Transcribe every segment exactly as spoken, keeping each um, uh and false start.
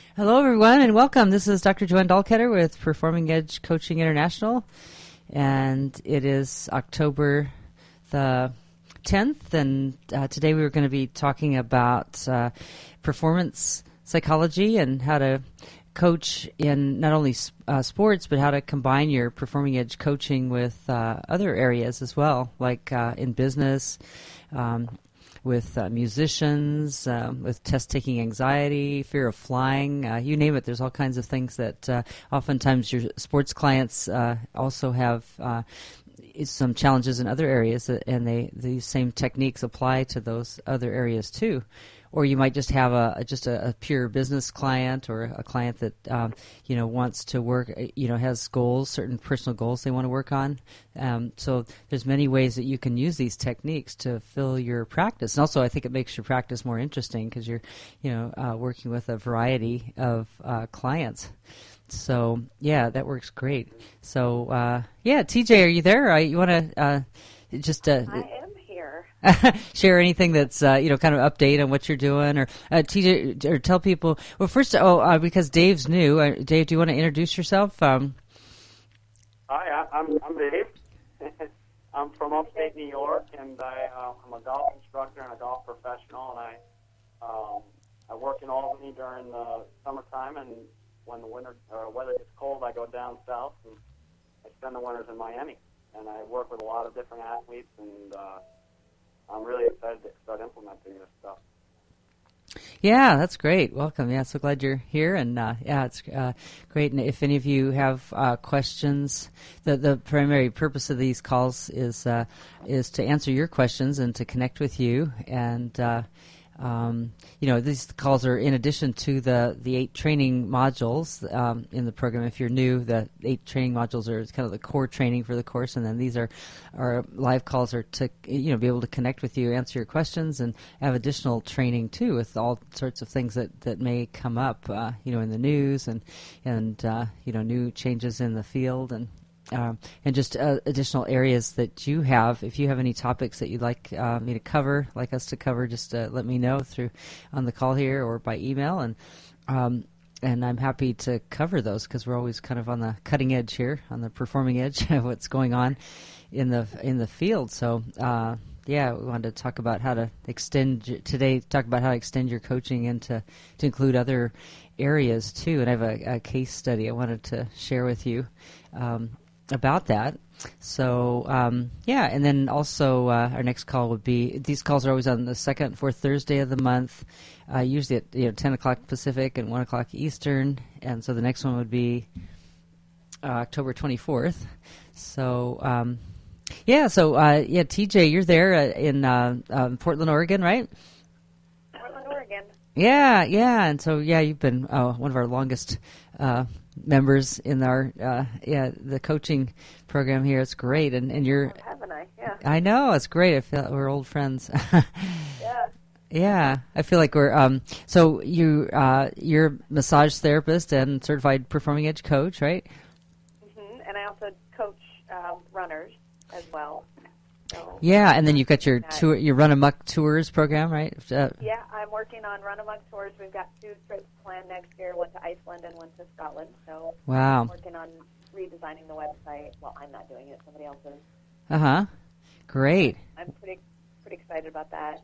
Hello, everyone, and welcome. This is Doctor Joanne Dahlketter with Performing Edge Coaching International, and it is October the tenth, and uh, today we were going to be talking about uh, performance psychology and how to coach in not only uh, sports, but how to combine your Performing Edge coaching with uh, other areas as well, like uh, in business, um, with uh, musicians, um, with test-taking anxiety, fear of flying, uh, you name it. There's all kinds of things that uh, oftentimes your sports clients uh, also have uh, some challenges in other areas, uh, and they these same techniques apply to those other areas too. Or you might just have a just a, a pure business client, or a client that um, you know wants to work, you know, has goals, certain personal goals they want to work on. Um, so there's many ways that you can use these techniques to fill your practice, and also I think it makes your practice more interesting because you're, you know, uh, working with a variety of uh, clients. So yeah, that works great. So uh, yeah, T J, are you there? Uh, you want to uh, just uh, I am here. share anything that's uh, you know kind of update on what you're doing, or uh, T J, or tell people. Well, first, oh, uh, because Dave's new. Uh, Dave, do you want to introduce yourself? Um, Hi, I'm I'm Dave. I'm from upstate New York, and I uh, I'm a golf instructor and a golf professional, and I um, I work in Albany during the summertime, and when the winter uh, weather gets cold, I go down south and I spend the winters in Miami, and I work with a lot of different athletes, and uh, I'm really excited to start implementing this stuff. Yeah, that's great. Welcome. Yeah, so glad you're here, and uh, yeah, it's uh, great. And if any of you have uh, questions, the the primary purpose of these calls is uh, is to answer your questions and to connect with you. And uh, um, you know, these calls are in addition to the the eight training modules um, in the program. If you're new, the eight training modules are kind of the core training for the course, and then these are our live calls are to you know be able to connect with you, answer your questions, and have additional training too with all sorts of things that, that may come up, uh, you know, in the news and and uh, you know new changes in the field and. Um, and just uh, additional areas that you have. If you have any topics that you'd like uh, me to cover, like us to cover, just uh, let me know through on the call here or by email, and um, and I'm happy to cover those because we're always kind of on the cutting edge here, on the performing edge of what's going on in the in the field. So uh, yeah, we wanted to talk about how to extend today. Talk about how to extend your coaching into to include other areas too. And I have a, a case study I wanted to share with you. Um, about that. So, um, yeah, and then also uh, our next call would be, these calls are always on the second and fourth Thursday of the month, uh, usually at you know ten o'clock Pacific and one o'clock Eastern, and so the next one would be uh, October twenty-fourth. So, um, yeah, so, uh, yeah, T J, you're there uh, in uh, um, Portland, Oregon, right? Portland, Oregon. Yeah, yeah, and so, yeah, you've been uh, one of our longest uh members in our uh, yeah the coaching program here. It's great, and and you're oh, haven't I? Yeah. I know it's great. I feel we're old friends. yeah. Yeah, I feel like we're um. So you uh, you're a massage therapist and certified performing edge coach, right? Mm-hmm. And I also coach um, runners as well. So yeah, and then you've got your tour, your Run Amok Tours program, right? Uh, yeah, I'm working on Run Amok Tours. We've got two trips planned next year, one to Iceland and one to Scotland. So wow. I'm working on redesigning the website. Well, I'm not doing it. Somebody else is. Uh-huh. Great. I'm pretty pretty excited about that.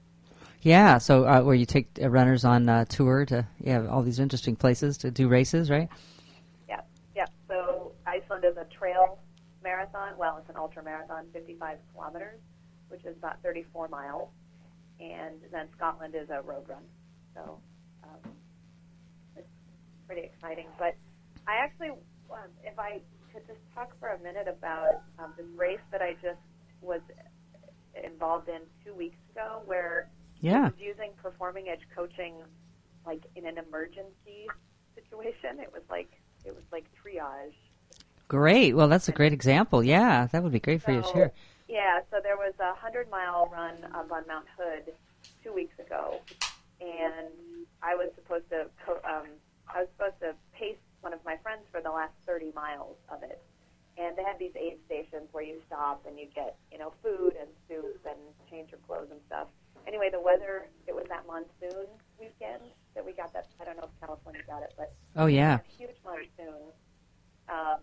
Yeah, so uh, where you take uh, runners on uh, tour to yeah all these interesting places to do races, right? Yeah, yeah. So Iceland is a trail marathon. Well, it's an ultra marathon, fifty-five kilometers, which is about thirty-four miles, and then Scotland is a road run. So um, it's pretty exciting. But I actually, um, if I could just talk for a minute about um, this race that I just was involved in two weeks ago, where yeah. I was using performing edge coaching like in an emergency situation. It was like it was like triage. Great. Well, that's a great example. Yeah, that would be great for so, you to share. Yeah, so there was a hundred-mile run up on Mount Hood two weeks ago, and I was supposed to co- um, I was supposed to pace one of my friends for the last thirty miles of it. And they had these aid stations where you stop and you get, you know, food and soup and change your clothes and stuff. Anyway, the weather, it was that monsoon weekend that we got that, I don't know if California got it, but Oh, yeah. a huge monsoon. Um,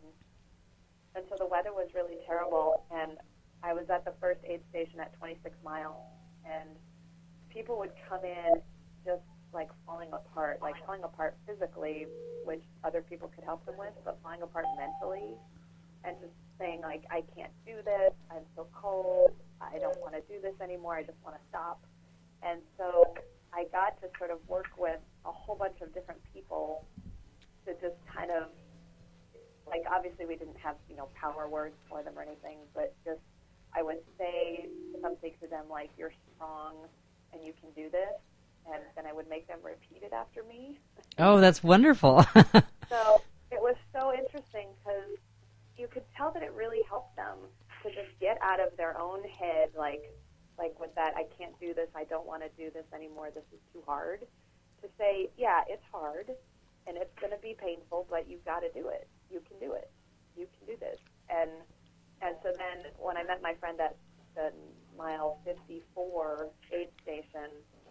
and so the weather was really terrible, and I was at the first aid station at twenty-six miles, and people would come in just like falling apart, like falling apart physically, which other people could help them with, but falling apart mentally, and just saying, like, I can't do this, I'm so cold, I don't want to do this anymore, I just want to stop. And so I got to sort of work with a whole bunch of different people to just kind of, like, obviously we didn't have, you know, power words for them or anything, but just I would say something to them like, you're strong and you can do this, and then I would make them repeat it after me. Oh, that's wonderful. So it was so interesting because you could tell that it really helped them to just get out of their own head, like, like with that, I can't do this, I don't want to do this anymore, this is too hard, to say, yeah, it's hard, and it's going to be painful, but you've got to do it. You can do it. You can do this. And and so then when I met my friend at the mile fifty-four aid station,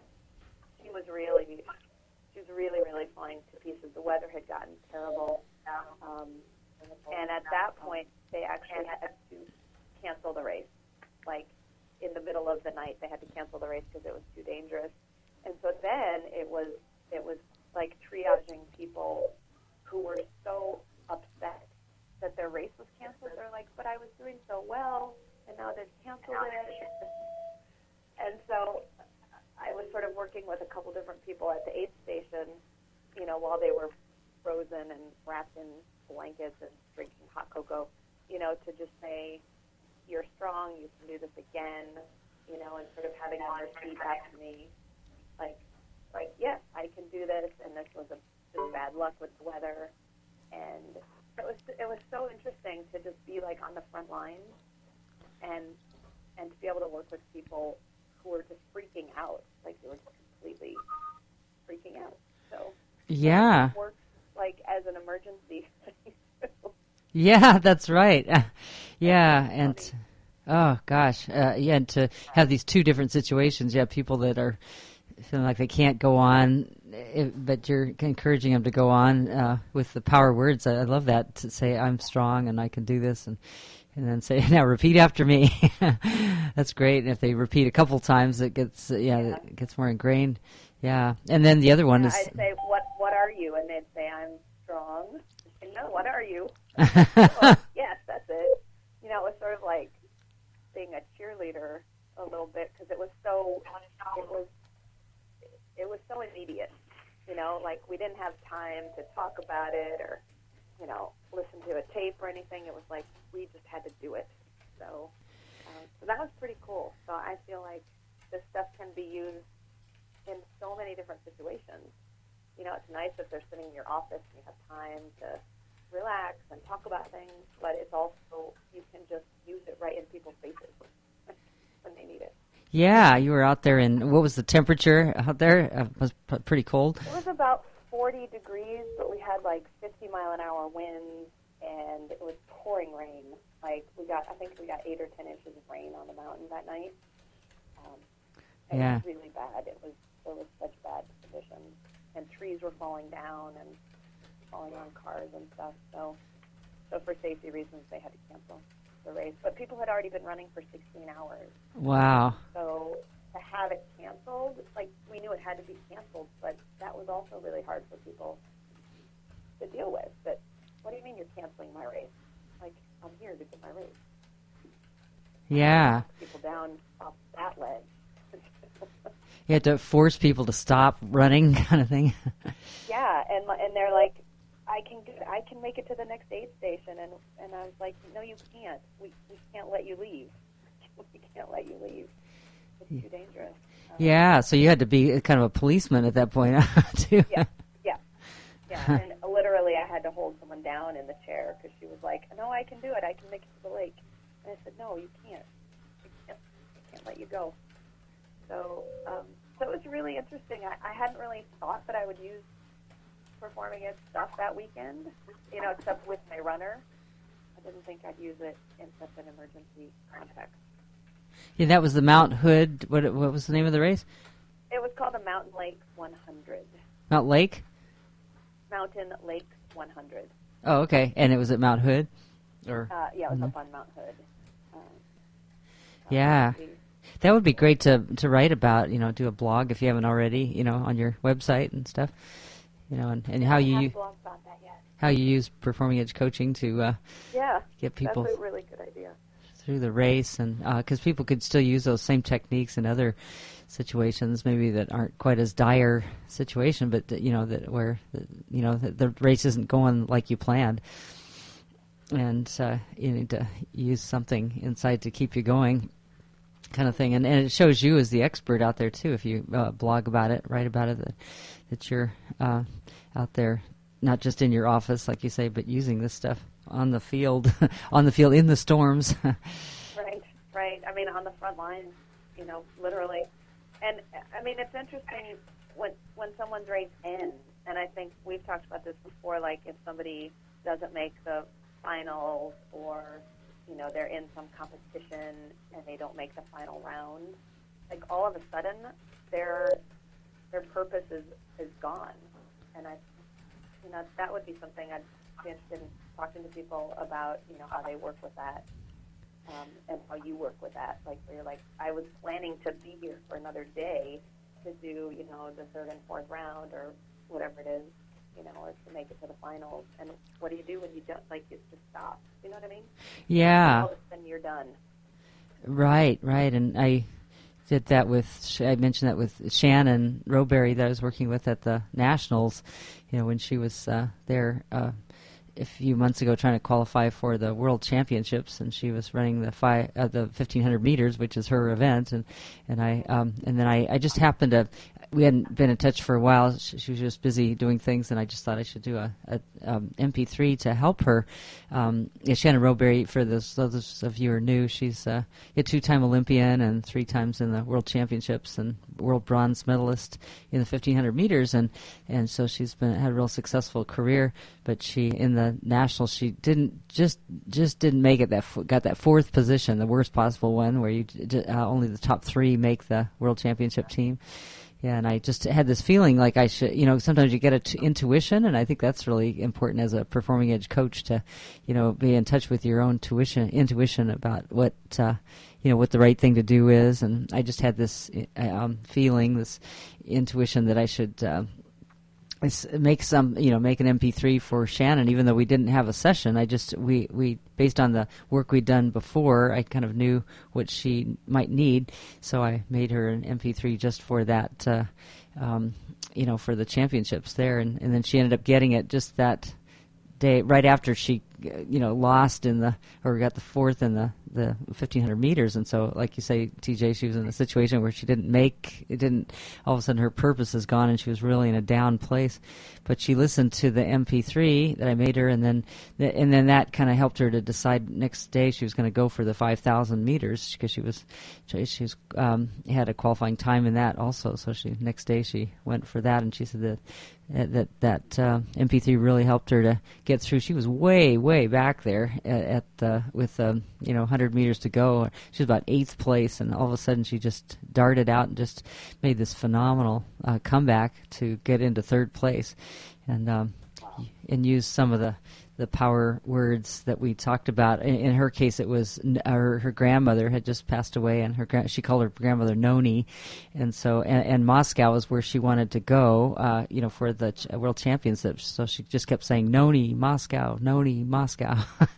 she was really, she was really, really falling to pieces. The weather had gotten terrible. Um, and at that point, they actually had to cancel the race. Like, in the middle of the night, they had to cancel the race because it was too dangerous. And so then it was, it was like triaging people who were so upset that their race was canceled. They're like, but I was doing so well, and now they've canceled it. And so I was sort of working with a couple different people at the aid station, you know, while they were frozen and wrapped in blankets and drinking hot cocoa, you know, to just say, you're strong, you can do this again, you know, and sort of having them repeat back to me, like, like, yes, I can do this, and this was a just bad luck with the weather. And it was it was so interesting to just be like on the front lines and and to be able to work with people who were just freaking out, like they were completely freaking out. So yeah, it works like as an emergency. Yeah, that's right. Yeah, and oh gosh, uh, yeah, and to have these two different situations. You have people that are feeling like they can't go on, but you're encouraging them to go on uh, with the power words. I, I love that, to say I'm strong and I can do this, and and then say, now repeat after me. That's great. And if they repeat a couple times, it gets uh, yeah, yeah, it gets more ingrained. Yeah, and then the other one yeah, is. I'd say, what what are you? And they'd say, I'm strong. And no, what are you? Well, yes, that's it. You know, it was sort of like being a cheerleader a little bit, because it was so it was it was so immediate. You know, like we didn't have time to talk about it or, you know, listen to a tape or anything. It was like we just had to do it. So, uh, so that was pretty cool. So I feel like this stuff can be used in so many different situations. You know, it's nice if they're sitting in your office and you have time to relax and talk about things, but it's also, you can just use it right in people's faces when they need it. Yeah, you were out there, and what was the temperature out there? Uh, it was p- pretty cold. It was about forty degrees, but we had like fifty mile an hour winds, and it was pouring rain. Like we got, I think we got eight or ten inches of rain on the mountain that night. Um, it Yeah. was really bad. It was there was such bad conditions, and trees were falling down and falling on cars and stuff. So, so for safety reasons, they had to cancel the race. But people had already been running for sixteen hours. Wow. So to have it canceled, like we knew it had to be canceled, but that was also really hard for people to deal with. But what do you mean you're canceling my race? Like, I'm here to get my race. Yeah. People down off that ledge. You had to force people to stop running, kind of thing. Yeah, and and they're like, I can do, I can make it to the next aid station, and and I was like, no, you can't. We we can't let you leave. We can't let you leave. It's too dangerous. Um, Yeah, so you had to be kind of a policeman at that point, too. Yeah, yeah, yeah. And literally, I had to hold someone down in the chair because she was like, no, I can do it. I can make it to the lake. And I said, no, you can't. I can't, I can't let you go. So, um, so it was really interesting. I, I hadn't really thought that I would use performing its stuff that weekend, you know, except with my runner. I didn't think I'd use it in such an emergency context. Yeah, that was the Mount Hood. What what was the name of the race? It was called the Mountain Lake one hundred. Mount Lake? Mountain Lakes one hundred. Oh, okay. And it was at Mount Hood? Or Uh, yeah, it was mm-hmm. up on Mount Hood. Um, yeah. we, That would be great to to write about, you know, do a blog if you haven't already, you know, on your website and stuff, you know, and, and how I you haven't blogged about that yet. how you use Performing Edge coaching to uh, Yeah, get people that's a really good idea. through the race, and because uh, people could still use those same techniques in other situations, maybe that aren't quite as dire situation, but that, you know, that where the, you know the, the race isn't going like you planned, and uh, you need to use something inside to keep you going, kind of thing. And, and it shows you as the expert out there too if you uh, blog about it, write about it, that that you're uh, out there, not just in your office like you say, but using this stuff on the field, on the field in the storms. Right, right. I mean, on the front lines, you know, literally. And I mean, it's interesting when when someone's race ends, and I think we've talked about this before. Like if somebody doesn't make the finals, or you know, they're in some competition and they don't make the final round, like all of a sudden their their purpose is is gone. And I, you know, that would be something I'd be interested in talking to people about. You know, how they work with that. Um, and how you work with that, like where you're like, I was planning to be here for another day to do, you know, the third and fourth round or whatever it is, you know, or to make it to the finals. And what do you do when you just, like, it just stops? You know what I mean? Yeah. All of a sudden you're done. Right, right. And I did that with, I mentioned that with Shannon Roberry that I was working with at the Nationals, you know, when she was uh, there uh, a few months ago trying to qualify for the World Championships, and she was running the five, uh, the fifteen hundred meters, which is her event, and and I um, and then I, I just happened to, we hadn't been in touch for a while. She, she was just busy doing things, and I just thought I should do a, a um, M P three to help her. Um, yeah, Shannon Roberry, for those, those of you who are new, she's uh, a two-time Olympian and three times in the World Championships and world bronze medalist in the fifteen hundred meters, and and so she's been had a real successful career. But she in the nationals, she didn't just just didn't make it. That f- got that fourth position, the worst possible one, where you d- uh, only the top three make the World Championship team. Yeah, and I just had this feeling like I should, you know, sometimes you get an t- intuition, and I think that's really important as a Performing Edge coach to, you know, be in touch with your own tuition, intuition about what, uh, you know, what the right thing to do is. And I just had this um, feeling, this intuition that I should uh, make some, you know, make an M P three for Shannon, even though we didn't have a session. I just, we, we based on the work we'd done before, I kind of knew what she might need, so I made her an M P three just for that, uh, um, you know, for the championships there, and, and then she ended up getting it just that day, right after she, you know, lost in the, or got the fourth in the, the fifteen hundred meters. And so, like you say, T J, she was in a situation where she didn't make, it didn't, all of a sudden her purpose is gone and she was really in a down place. But she listened to the M P three that I made her, and then, and then that kind of helped her to decide next day she was going to go for the five thousand meters, because she was, she was, um, had a qualifying time in that also. So she, next day she went for that, and she said that, that, that, uh, M P three really helped her to get through. She was way, way back there at, at the, with, um, you know, one hundred meters to go. She was about eighth place, and all of a sudden she just darted out and just made this phenomenal uh, comeback to get into third place, and um, and use some of the, the power words that we talked about. In, in her case, it was her, her grandmother had just passed away, and her gra- she called her grandmother Noni, and so and, and Moscow was where she wanted to go, uh, you know, for the ch- World Championships. So she just kept saying Noni, Moscow, Noni, Moscow.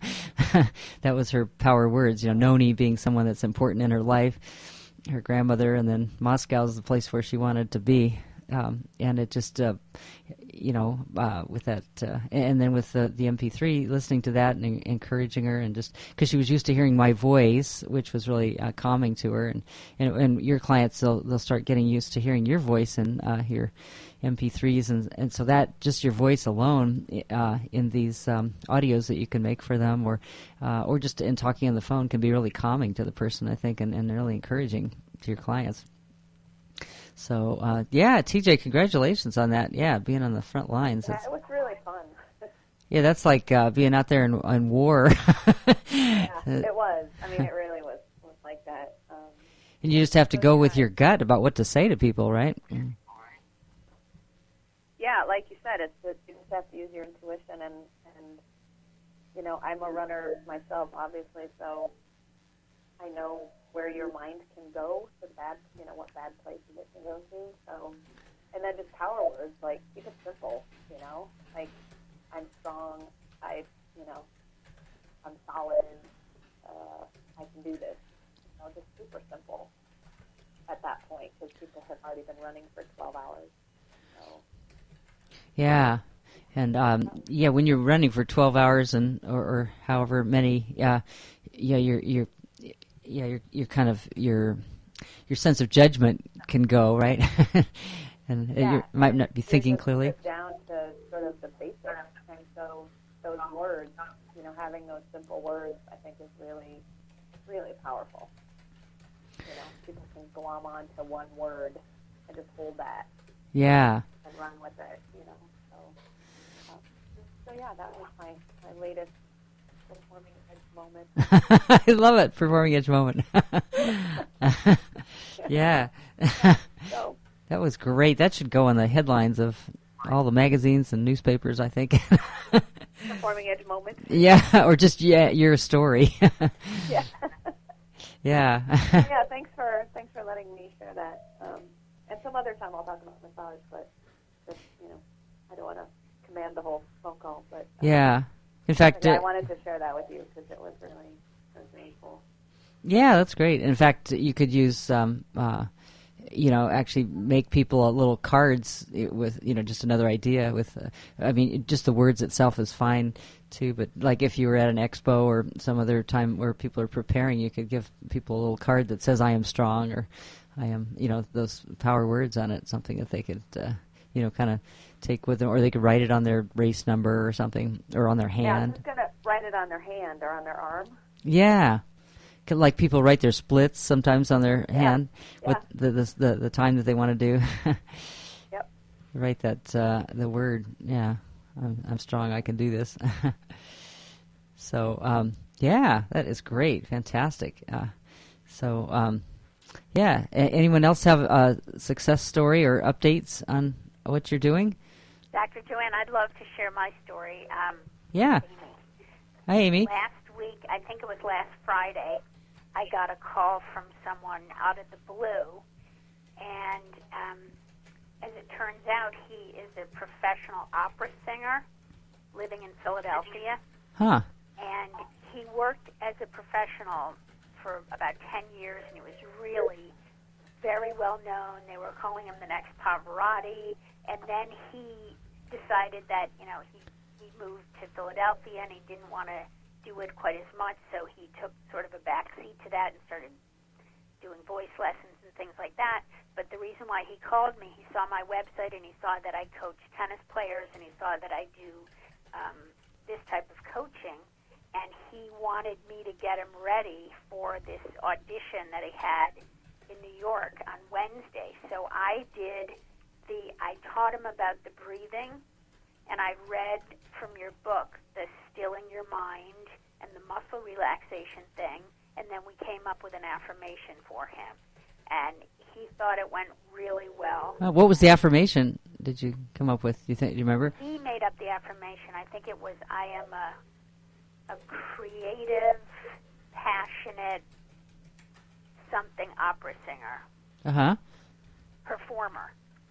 That was her power words, you know, Noni being someone that's important in her life, her grandmother, and then Moscow is the place where she wanted to be. Um, and it just, uh, you know, uh, with that, uh, and then with the, the M P three, listening to that and encouraging her, and just because she was used to hearing my voice, which was really uh, calming to her, and, and and your clients, they'll they'll start getting used to hearing your voice and uh, your M P threes, and and so that just your voice alone uh, in these um, audios that you can make for them, or uh, or just in talking on the phone, can be really calming to the person, I think, and, and really encouraging to your clients. So, uh, yeah, T J, congratulations on that. Yeah, being on the front lines. Yeah, it was really fun. Yeah, that's like uh, being out there in, in war. Yeah, it was. I mean, it really was, was like that. Um, and you just have to go with your gut about what to say to people, right? Yeah, yeah, like you said, it's it, you just have to use your intuition, and and you know, I'm a runner myself, obviously, so I know where your mind can go, the bad, you know, what bad places it can go to. So, and then just power words, like keep it simple, you know, like I'm strong, I, you know, I'm solid, uh, I can do this. You know, just super simple at that point, because people have already been running for twelve hours. So. Yeah. And um, yeah, when you're running for twelve hours and or, or however many, yeah, yeah, you're you're yeah, you're you're kind of your your sense of judgment can go, right, and yeah, you might not be thinking clearly. It down to sort of the basics, and so those words, you know, having those simple words, I think is really, really powerful. You know, people can glom on to one word and just hold that. Yeah. And run with it, you know. So, uh, so yeah, that was my, my latest performing edge moment. I love it, performing edge moment. Yeah. So, that was great. That should go on the headlines of all the magazines and newspapers, I think. performing edge moment. Yeah, or just yeah, your story. Yeah. Yeah. Yeah. Thanks for thanks for letting me share that. Um, and some other time I'll talk about massage, but just, you know, I don't want to command the whole phone call. But um, Yeah. In fact, yeah, I uh, wanted to share that with you because it was really, it was really cool. yeah, that's great. In fact, you could use, um, uh, you know, actually make people a little cards with, you know, just another idea with, uh, I mean, just the words itself is fine too, but like if you were at an expo or some other time where people are preparing, you could give people a little card that says, I am strong, or I am, you know, those power words on it, something that they could, uh, you know, kind of take with them, or they could write it on their race number or something, or on their hand. Yeah, I'm just going to write it on their hand or on their arm. Yeah. Like people write their splits sometimes on their Yeah. hand Yeah. with the, the the the time that they want to do. Yep. Write that uh, the word. Yeah, I'm, I'm strong. I can do this. So um, yeah, that is great. Fantastic. Uh, so um, yeah, A- anyone else have a success story or updates on what you're doing? Doctor Joanne, I'd love to share my story. Um, Yeah. Amy. Hi, Amy. Last week, I think it was last Friday, I got a call from someone out of the blue, and um, as it turns out, he is a professional opera singer living in Philadelphia, Huh. and he worked as a professional for about ten years, and he was really very well known. They were calling him the next Pavarotti, and then he decided that, you know, he, he moved to Philadelphia, and he didn't want to do it quite as much, so he took sort of a backseat to that and started doing voice lessons and things like that. But the reason why he called me, he saw my website and he saw that I coach tennis players and he saw that I do um, this type of coaching, and he wanted me to get him ready for this audition that he had in New York on Wednesday. So I did the, I taught him about the breathing, and I read from your book, The Stilling Your Mind and the muscle relaxation thing, and then we came up with an affirmation for him. And he thought it went really well. Uh, what was the affirmation did you come up with? Do you think? Do you remember? He made up the affirmation. I think it was, I am a, a creative, passionate, something opera singer, Uh huh. performer.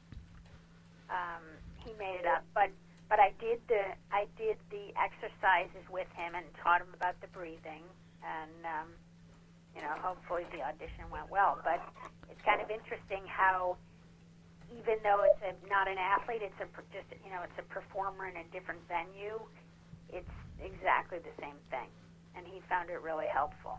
Um, he made it up, but but I did the I did the exercises with him and taught him about the breathing, and um, you know, hopefully the audition went well. But it's kind of interesting how, even though it's a, not an athlete, it's a just you know it's a performer in a different venue. It's exactly the same thing, and he found it really helpful.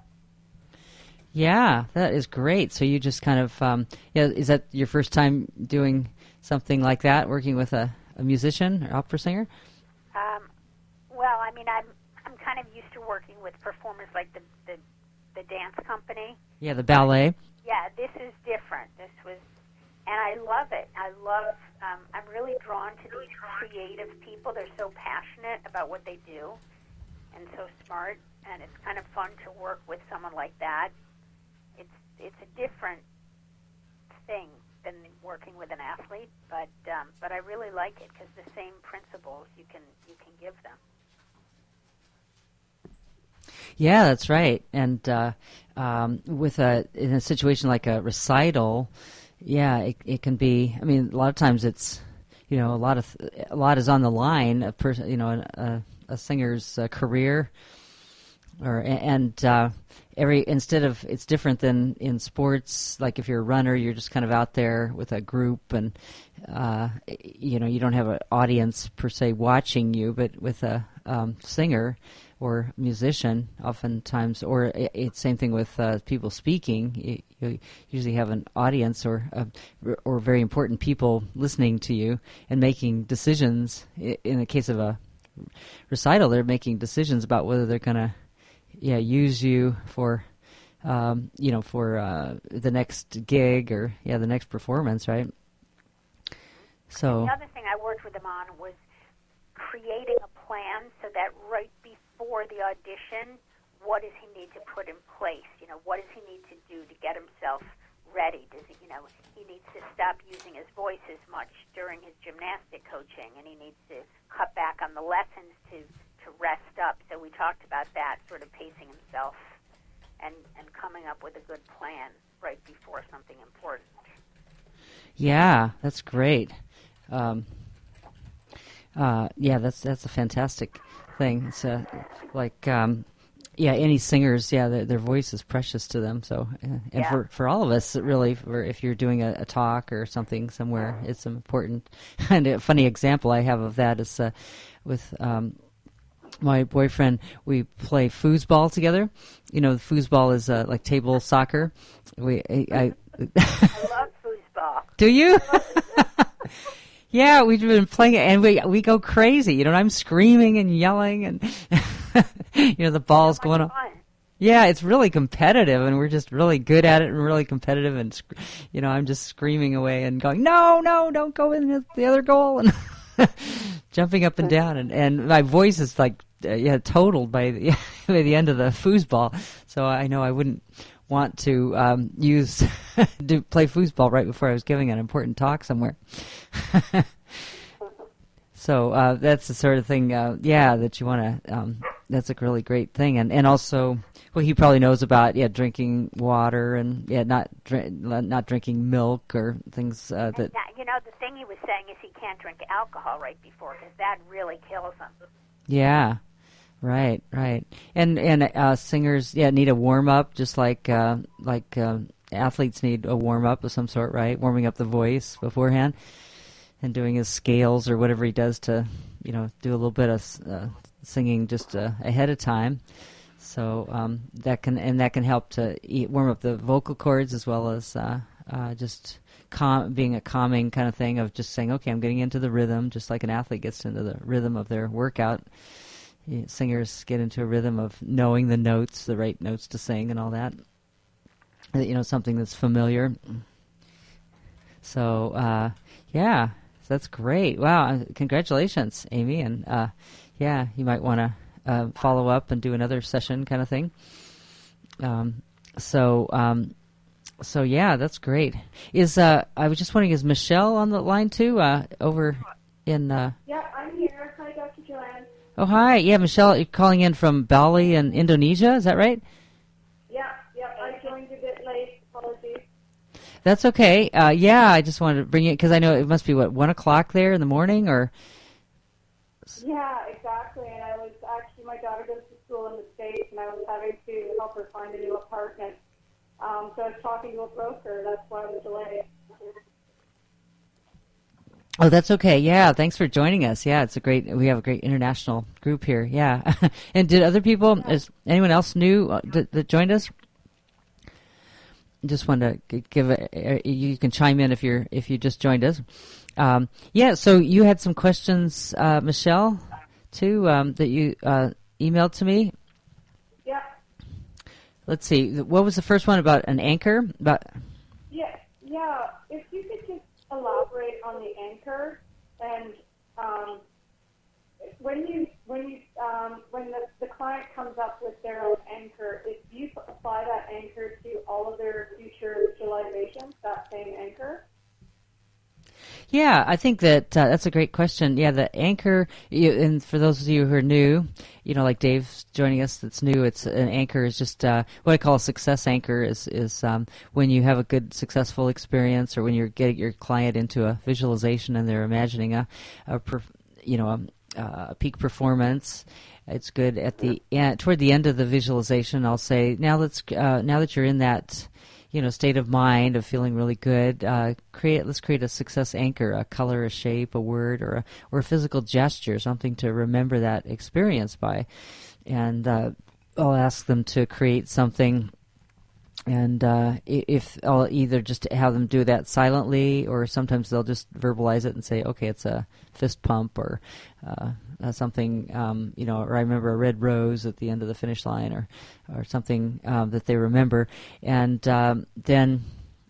Yeah, that is great. So you just kind of, um, yeah, is that your first time doing something like that, working with a, a musician or opera singer? Um, well, I mean, I'm I'm kind of used to working with performers like the the, the dance company. Yeah, the ballet. Yeah, this is different. This was, and I love it. I love. Um, I'm really drawn to these creative people. They're so passionate about what they do, and so smart. And it's kind of fun to work with someone like that. It's it's a different thing than working with an athlete, but um, but I really like it because the same principles you can you can give them. Yeah, that's right. And uh, um, with a in a situation like a recital, yeah, it, it can be. I mean, a lot of times it's, you know, a lot of a lot is on the line. A person, you know, a, a singer's uh, career, or and uh, every instead of it's different than in sports. Like if you're a runner, you're just kind of out there with a group, and uh, you know, you don't have an audience per se watching you, but with a um, singer or musician, oftentimes, or it's same thing with uh, people speaking. You, you usually have an audience or uh, or very important people listening to you and making decisions. In the case of a recital, they're making decisions about whether they're going to, yeah, use you for, um, you know, for uh, the next gig or yeah, the next performance, right? So and the other thing I worked with them on was creating a plan so that right before the audition, what does he need to put in place? You know, what does he need to do to get himself ready? Does he, you know, he needs to stop using his voice as much during his gymnastic coaching, and he needs to cut back on the lessons to, to rest up. So we talked about that, sort of pacing himself and, and coming up with a good plan right before something important. Yeah, that's great. Um, uh, yeah, that's that's a fantastic thing. It's uh, like, um, yeah, any singers, yeah, their, their voice is precious to them. So, uh, and Yeah. for, for all of us, really, for if you're doing a, a talk or something somewhere, it's important. And a funny example I have of that is uh, with um, my boyfriend. We play foosball together. You know, foosball is uh, like table soccer. We, I, I I love foosball. do you? Yeah, we've been playing it, and we we go crazy. You know, I'm screaming and yelling, and you know the ball's going on. Fun. Yeah, it's really competitive, and we're just really good at it, and really competitive. And you know, I'm just screaming away and going, "No, no, don't go in the, the other goal!" and jumping up and down, and, and my voice is like, uh, yeah, totaled by the by the end of the foosball. So I know I wouldn't want to um, use to play foosball right before I was giving an important talk somewhere. So uh, that's the sort of thing, uh, yeah, that you want to. Um, that's a really great thing, and and also, well, he probably knows about yeah, drinking water and yeah, not dr- not drinking milk or things uh, that. And that, you know, the thing he was saying is he can't drink alcohol right before because that really kills him. Yeah. Right, right, and and uh, singers, yeah, need a warm up, just like uh, like uh, athletes need a warm up of some sort, right? Warming up the voice beforehand, and doing his scales or whatever he does to, you know, do a little bit of uh, singing just uh, ahead of time. So um, that can and that can help to eat, warm up the vocal cords as well as uh, uh, just calm, being a calming kind of thing of just saying, okay, I'm getting into the rhythm, just like an athlete gets into the rhythm of their workout. Singers get into a rhythm of knowing the notes, the right notes to sing and all that. You know, something that's familiar. So, uh, yeah, that's great. Wow, congratulations, Amy. And, uh, yeah, you might want to uh, follow up and do another session kind of thing. Um, so, um, so, yeah, that's great. Is uh, I was just wondering, is Michelle on the line too, uh, over in... Uh, Yeah, I'm here. Hi, Doctor Joanne. Oh, hi. Yeah, Michelle, you're calling in from Bali in Indonesia. Is that right? Yeah, yeah, I joined a bit late. Apologies. That's okay. Uh, yeah, I just wanted to bring it because I know it must be, what, one o'clock there in the morning? Or Yeah, exactly. And I was actually, my daughter goes to school in the States, and I was having to help her find a new apartment. Um, so I was talking to a broker. That's why I was delayed. Oh, that's okay. Yeah, thanks for joining us. Yeah, it's a great. We have a great international group here. Yeah, and did other people? Is anyone else new uh, that, that joined us? Just wanted to give a. You can chime in if you're if you just joined us. Um, yeah. So you had some questions, uh, Michelle, too, um, that you uh, emailed to me. Yeah. Let's see. What was the first one about an anchor? About. Yeah, yeah. If you could just elaborate on the anchor, and um, when you when you um, when the, the client comes up with their own anchor, if you apply that anchor to all of their future visualizations, that same anchor. Yeah, I think that uh, that's a great question. Yeah, the anchor, you, and for those of you who are new, you know, like Dave's joining us that's new, it's an anchor is just uh, what I call a success anchor is, is um, when you have a good, successful experience, or when you're getting your client into a visualization and they're imagining a, a per, you know, a, a peak performance. It's good at the end, toward the end of the visualization. I'll say, now let's uh, now that you're in that, you know, state of mind of feeling really good, uh, create let's create a success anchor, a color, a shape, a word, or a or a physical gesture, something to remember that experience by. And uh, I'll ask them to create something. And uh, if I'll either just have them do that silently, or sometimes they'll just verbalize it and say, okay, it's a fist pump, or uh, uh, something, um, you know, or I remember a red rose at the end of the finish line, or or something um, that they remember. And um, then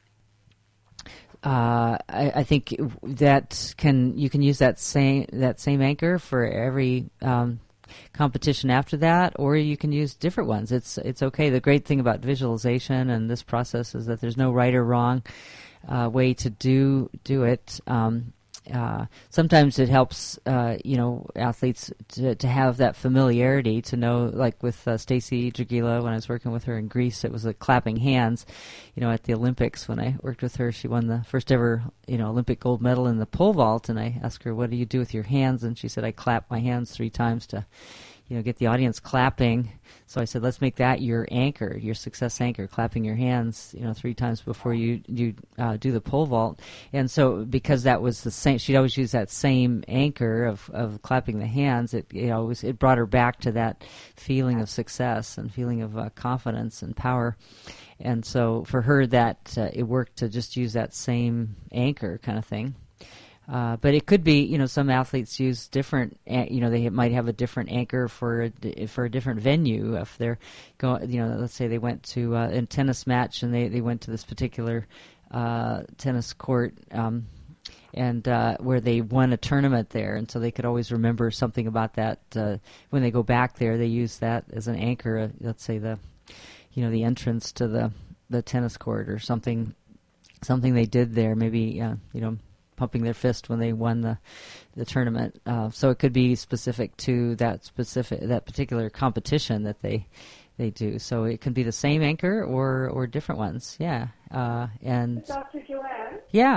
uh, I, I think that can you can use that same that same anchor for every um, competition after that, or you can use different ones. It's it's okay. The great thing about visualization and this process is that there's no right or wrong uh, way to do do it. Um, uh, sometimes it helps, uh, you know, athletes to, to have that familiarity, to know, like with uh, Stacy Dragila, when I was working with her in Greece, it was like clapping hands. You know, at the Olympics, when I worked with her, she won the first ever, you know, Olympic gold medal in the pole vault, and I asked her, what do you do with your hands? And she said, I clap my hands three times to, you know, get the audience clapping. So I said, let's make that your anchor, your success anchor, clapping your hands, you know, three times before you you uh, do the pole vault. And so because that was the same, she'd always use that same anchor of, of clapping the hands. It you know it, was, it brought her back to that feeling of success and feeling of uh, confidence and power. And so for her, that uh, it worked to just use that same anchor kind of thing. Uh, but it could be, you know, some athletes use different, you know, they might have a different anchor for a, for a different venue. If they're going, you know, let's say they went to uh, a tennis match and they, they went to this particular uh, tennis court um, and uh, where they won a tournament there, and so they could always remember something about that. Uh, when they go back there, they use that as an anchor. Uh, let's say the, you know, the entrance to the, the tennis court or something, something they did there. Maybe, uh, you know, pumping their fist when they won the the tournament. Uh, so it could be specific to that specific that particular competition that they they do. So it can be the same anchor or or different ones. Yeah. Uh, and Doctor Joanne. Yeah.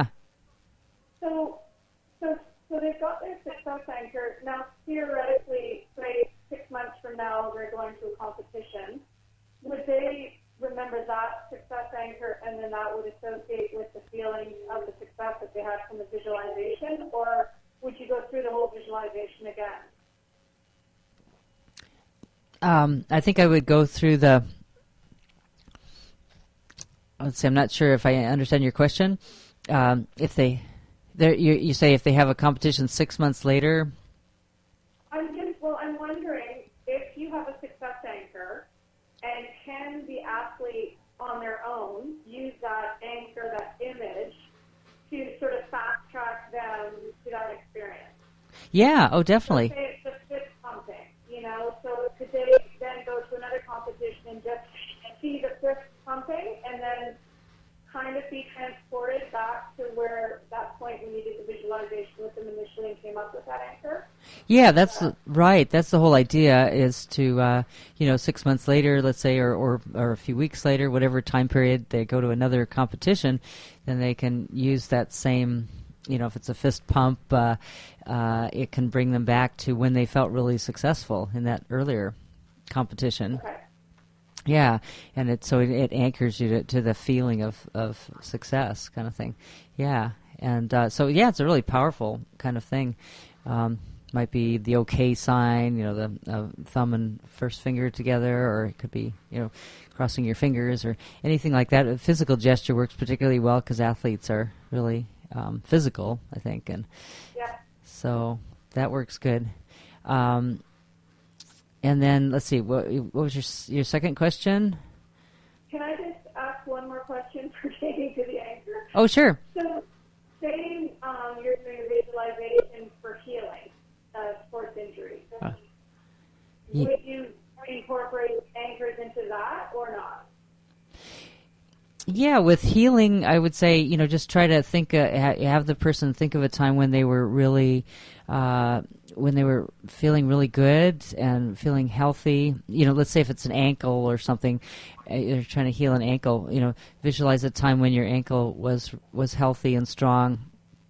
So so so they've got their success anchor. Now theoretically, say six months from now they're going to a competition. Would they remember that success anchor, and then that would associate with the feeling of the success that they had from the visualization, or would you go through the whole visualization again? Um, I think I would go through the. Let's see. I'm not sure if I understand your question. Um, if they, there, you, you say if they have a competition six months later. I'm just well. I'm wondering if you have a success anchor. And can the athlete on their own use that anchor, that image, to sort of fast track them to that experience? Yeah, oh, definitely. So say it's the fist pumping, you know, so could they then go to another competition and just see the fist pumping and then kind of be transported back to where that point when you did the visualization with them initially and came up with that anchor? Yeah, that's uh, right. That's the whole idea, is to, uh, you know, six months later, let's say, or, or, or a few weeks later, whatever time period they go to another competition, then they can use that same, you know, if it's a fist pump, uh, uh, it can bring them back to when they felt really successful in that earlier competition. Okay. Yeah, and it so it, it anchors you to, to the feeling of, of success, kind of thing. Yeah, and uh, so yeah, it's a really powerful kind of thing. Um, might be the okay sign, you know, the uh, thumb and first finger together, or it could be, you know, crossing your fingers or anything like that. A physical gesture works particularly well because athletes are really um, physical, I think, and yeah. So that works good. Um, And then let's see, what, what was your your second question? Can I just ask one more question pertaining to the anchor? Oh, sure. So, say um, you're doing a visualization for healing uh, sports injuries. Uh, Would you incorporate anchors into that or not? Yeah, with healing, I would say, you know, just try to think, uh, ha- have the person think of a time when they were really, uh, when they were feeling really good and feeling healthy. You know, let's say if it's an ankle or something, uh, you're trying to heal an ankle. You know, visualize a time when your ankle was was healthy and strong,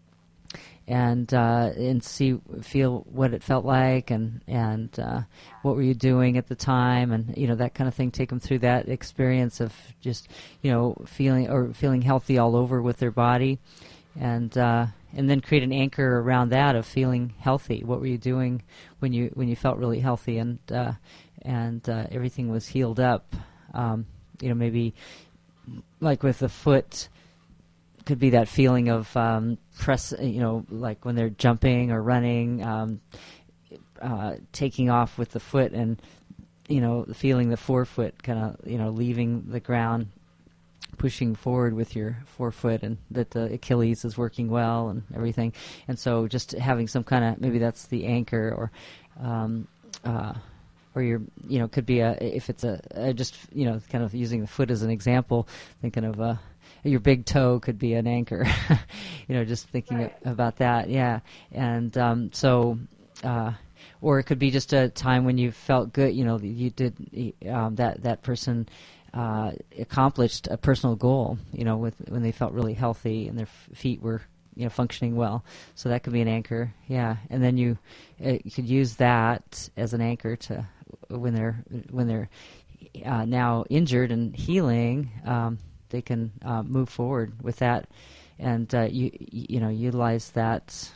and uh, and see, feel what it felt like, and and uh, what were you doing at the time, and you know, that kind of thing. Take them through that experience of just, you know, feeling or feeling healthy all over with their body, and uh, and then create an anchor around that of feeling healthy. What were you doing when you when you felt really healthy and uh, and uh, everything was healed up? Um, you know, maybe like with the foot. Could be that feeling of um, press, you know, like when they're jumping or running, um, uh, taking off with the foot, and you know, feeling the forefoot kind of, you know, leaving the ground, pushing forward with your forefoot, and that the Achilles is working well and everything. And so, just having some kind of, maybe that's the anchor, or um, uh, or your, you know, could be a, if it's a, a just, you know, kind of using the foot as an example, thinking of a. Your big toe could be an anchor, you know, just thinking Right. about that, yeah. And um, so, uh, or it could be just a time when you felt good, you know, you did, um, that, that person uh, accomplished a personal goal, you know, with when they felt really healthy and their f- feet were, you know, functioning well. So that could be an anchor, yeah. And then you, uh, you could use that as an anchor to, when they're, when they're uh, now injured and healing, um, they can uh, move forward with that, and uh, you you know, utilize that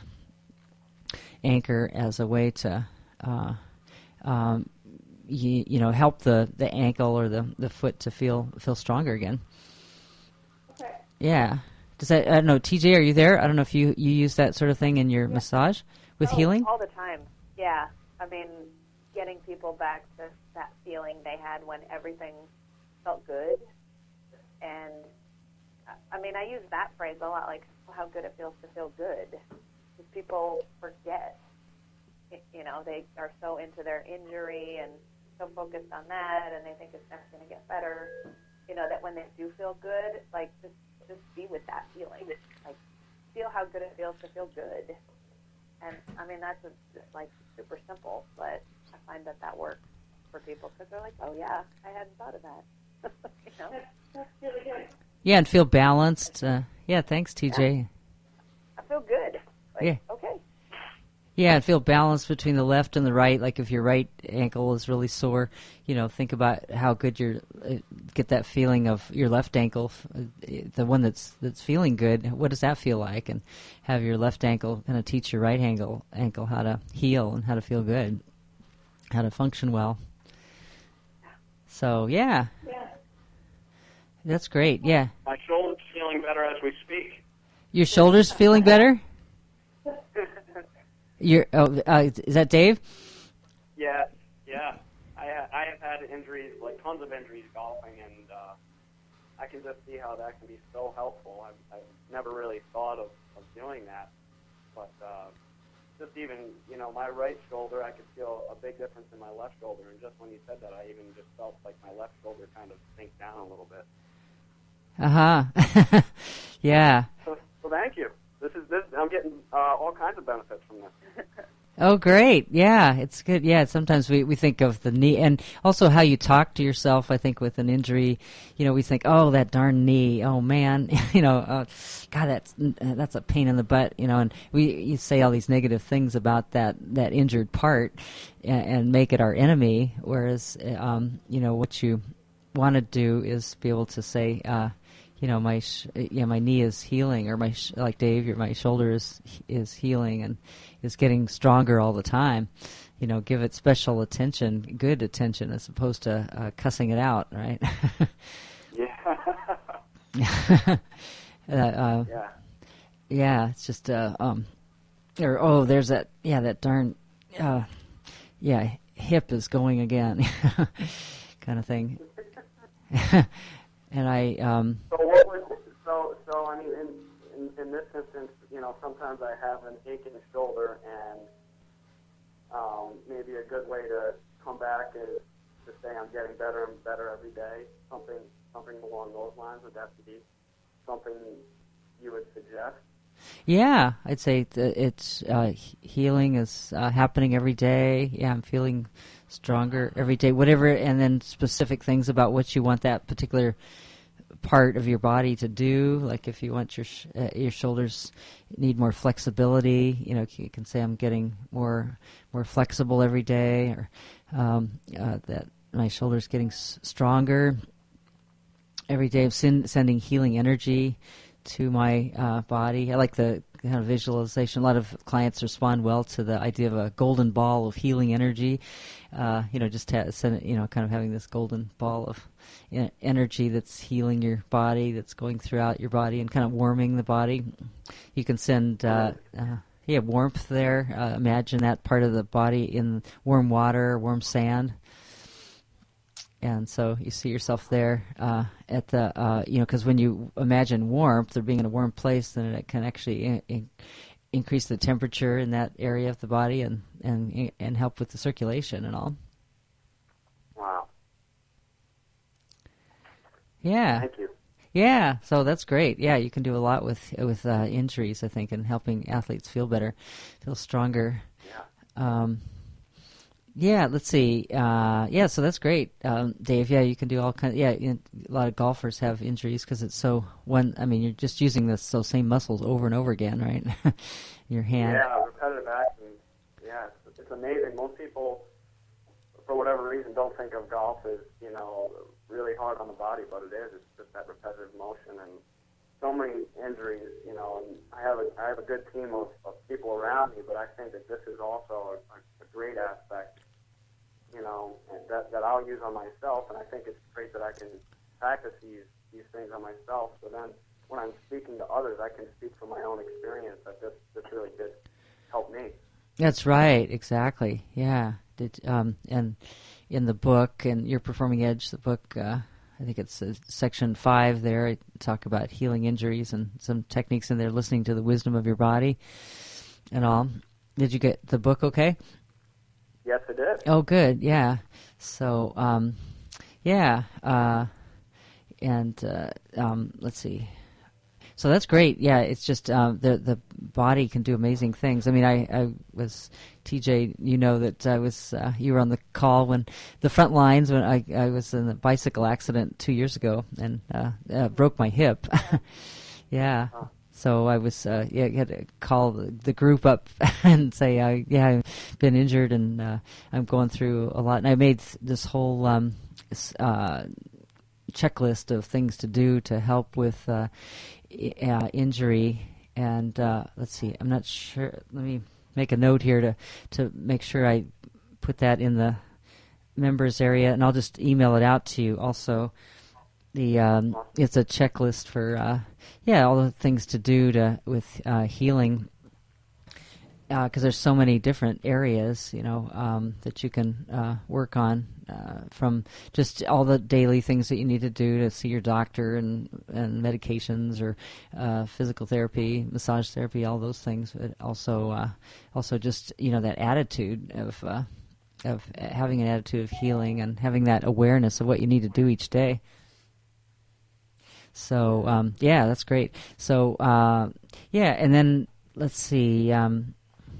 anchor as a way to uh, um, you, you know, help the, the ankle or the, the foot to feel feel stronger again. Okay. Yeah. Does that, I don't know, T J, are you there? I don't know if you, you use that sort of thing in your Yeah. massage with Oh, healing. all the time. Yeah, I mean, getting people back to that feeling they had when everything felt good. And, I mean, I use that phrase a lot, like how good it feels to feel good. Because people forget, you know, they are so into their injury and so focused on that, and they think it's never going to get better, you know, that when they do feel good, like, just, just be with that feeling. Like, feel how good it feels to feel good. And, I mean, that's, a, like, super simple, but I find that that works for people because they're like, oh, yeah, I hadn't thought of that. You know? That's, that's really good. Yeah, and feel balanced. Uh, yeah, thanks, T J. I feel good. Like, Yeah. okay. Yeah, and feel balanced between the left and the right. Like if your right ankle is really sore, you know, think about how good your uh, get that feeling of your left ankle, uh, the one that's that's feeling good. What does that feel like? And have your left ankle kind of teach your right ankle ankle how to heal and how to feel good, how to function well. So yeah, Yeah. that's great. Yeah, My shoulder's feeling better as we speak. your shoulders feeling better. Your oh, uh, is that Dave? Yeah, yeah. I ha- I have had injuries, like tons of injuries golfing, and uh, I can just see how that can be so helpful. I've, I've never really thought of, of doing that, but uh, just even, you know, my right shoulder, I could feel a big difference in my left shoulder, and just when you said that, I even just felt like my left shoulder kind of sink down a little bit. Uh huh. Yeah. So, so thank you. This is this. I'm getting uh, all kinds of benefits from this. Oh, great. Yeah, it's good. Yeah, sometimes we, we think of the knee, and also how you talk to yourself, I think, with an injury. You know, we think, oh, that darn knee. Oh, man. you know, uh, God, that's that's a pain in the butt, you know, and we you say all these negative things about that, that injured part and, and make it our enemy, whereas, um, you know, what you want to do is be able to say, uh, you know, my sh- yeah, my knee is healing, or my sh- like Dave, your my shoulder is is healing and is getting stronger all the time. You know, give it special attention, good attention, as opposed to uh, cussing it out, right? Yeah. uh, uh, yeah. yeah, it's just uh, um, or oh, there's that yeah, that darn uh, yeah, hip is going again, kind of thing. And I um. So what would so so I mean in, in in this instance, you know, sometimes I have an aching shoulder, and um, maybe a good way to come back is to say I'm getting better and better every day. Something something along those lines? Would that be something you would suggest? Yeah, I'd say th- it's uh, healing is uh, happening every day. Yeah, I'm feeling stronger every day. Whatever, and then specific things about what you want that particular part of your body to do. Like if you want your sh- uh, your shoulders need more flexibility, you know, you can say I'm getting more more flexible every day, or um, uh, that my shoulders getting s- stronger every day. I'm sen- sending healing energy to my uh, body. I like the kind of visualization. A lot of clients respond well to the idea of a golden ball of healing energy. Uh, you know, just ha- send it, you know, kind of having this golden ball of e- energy that's healing your body, that's going throughout your body and kind of warming the body. You can send uh, uh, yeah warmth there. Uh, imagine that part of the body in warm water, warm sand. And so you see yourself there uh, at the, uh, you know, because when you imagine warmth or being in a warm place, then it can actually in, in, increase the temperature in that area of the body and, and, and help with the circulation and all. Wow. Yeah. Thank you. Yeah, so that's great. Yeah, you can do a lot with with uh, injuries, I think, and helping athletes feel better, feel stronger. Yeah. Um, Yeah, let's see. Uh, yeah, so that's great, um, Dave. Yeah, you can do all kind. Yeah, you know, a lot of golfers have injuries because it's so one. I mean, you're just using the so same muscles over and over again, right? Your hand. Yeah, repetitive action. Yeah, it's, it's amazing. Most people, for whatever reason, don't think of golf as, you know, really hard on the body, but it is. It's just that repetitive motion and so many injuries. You know, and I have a I have a good team of, of people around me, but I think that this is also a, a great aspect, you know, that that I'll use on myself, and I think it's great that I can practice these these things on myself. So then, when I'm speaking to others, I can speak from my own experience that this this really did help me. That's right, exactly. Yeah, did um, and in the book and Your Performing Edge, the book, uh, I think it's uh, section five. There, I talk about healing injuries and some techniques in there, listening to the wisdom of your body, and all. Did you get the book? Okay. Yes, it did. Oh, good. Yeah. So, um, yeah, uh, and uh, um, let's see. So that's great. Yeah, it's just uh, the the body can do amazing things. I mean, I, I was T J. You know that I was uh, you were on the call when the front lines when I I was in a bicycle accident two years ago and uh, uh, broke my hip. Yeah. Oh. So I was, uh, yeah, you had to call the, the group up and say, uh, yeah, I've been injured and uh, I'm going through a lot. And I made this whole um, uh, checklist of things to do to help with uh, I- uh, injury. And uh, let's see, I'm not sure. Let me make a note here to, to make sure I put that in the members area, and I'll just email it out to you also. The um, it's a checklist for uh, yeah all the things to do to with uh, healing because uh, there's so many different areas you know um, that you can uh, work on uh, from just all the daily things that you need to do to see your doctor and and medications or uh, physical therapy, massage therapy, all those things. But also uh, also just you know that attitude of uh, of having an attitude of healing and having that awareness of what you need to do each day. So, um, yeah, that's great. So, uh, yeah, and then let's see. Um,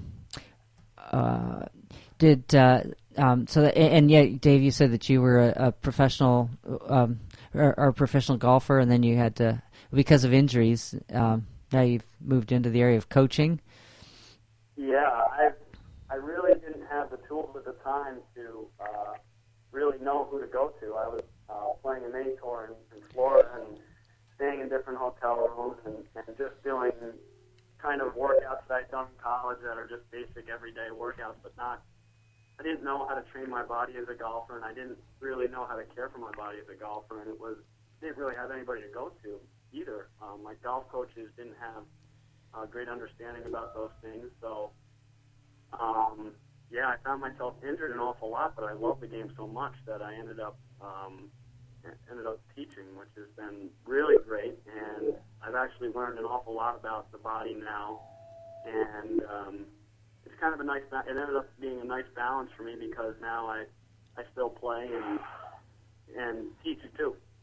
uh, did uh, um, so? That, and yeah, Dave, you said that you were a, a professional um, or, or a professional golfer, and then you had to because of injuries. Um, now you've moved into the area of coaching. Yeah, I I really didn't have the tools at the time to uh, really know who to go to. I was uh, playing a mini tour in, in Florida and staying in different hotel rooms and, and just doing kind of workouts that I'd done in college that are just basic everyday workouts, but not, I didn't know how to train my body as a golfer, and I didn't really know how to care for my body as a golfer, and it was, didn't really have anybody to go to either. Um, my golf coaches didn't have a great understanding about those things, so um, yeah, I found myself injured an awful lot, but I loved the game so much that I ended up um, ended up teaching, which has been really great, and I've actually learned an awful lot about the body now, and um, it's kind of a nice, it ended up being a nice balance for me because now I, I still play and and teach too.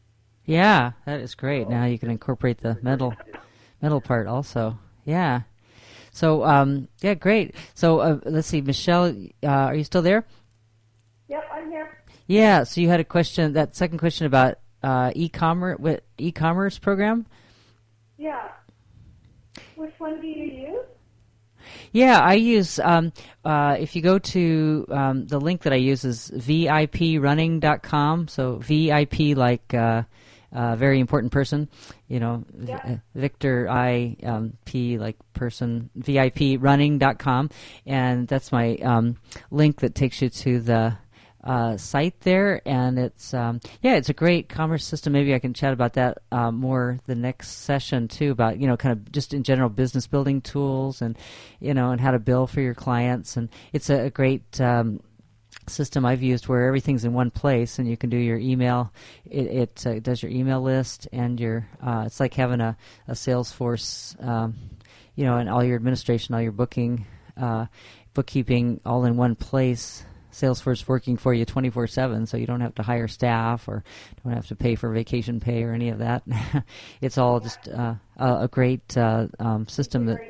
Yeah, that is great. Now you can incorporate the mental, mental part also. Yeah. So, um, yeah, great. So, uh, let's see, Michelle, uh, are you still there? Yep, I'm here. Yeah. So you had a question, that second question about uh, e-commerce, what e-commerce program? Yeah. Which one do you use? Yeah, I use, um, uh, if you go to, um, the link that I use is V I P running dot com. So V I P like, uh, uh, very important person, you know, Yeah. v- Victor I, um, P like person, V I P running dot com. And that's my, um, link that takes you to the, uh, site there, and it's um, yeah, it's a great commerce system. Maybe I can chat about that uh, more the next session too, about you know kind of just in general business building tools and you know and how to bill for your clients. And it's a, a great um, system I've used where everything's in one place, and you can do your email. It, it uh, does your email list and your. Uh, it's like having a a Salesforce, um, you know, and all your administration, all your booking, uh, bookkeeping, all in one place. Salesforce working for you twenty-four seven, so you don't have to hire staff or don't have to pay for vacation pay or any of that. It's all just uh, a, a great uh, um, system that.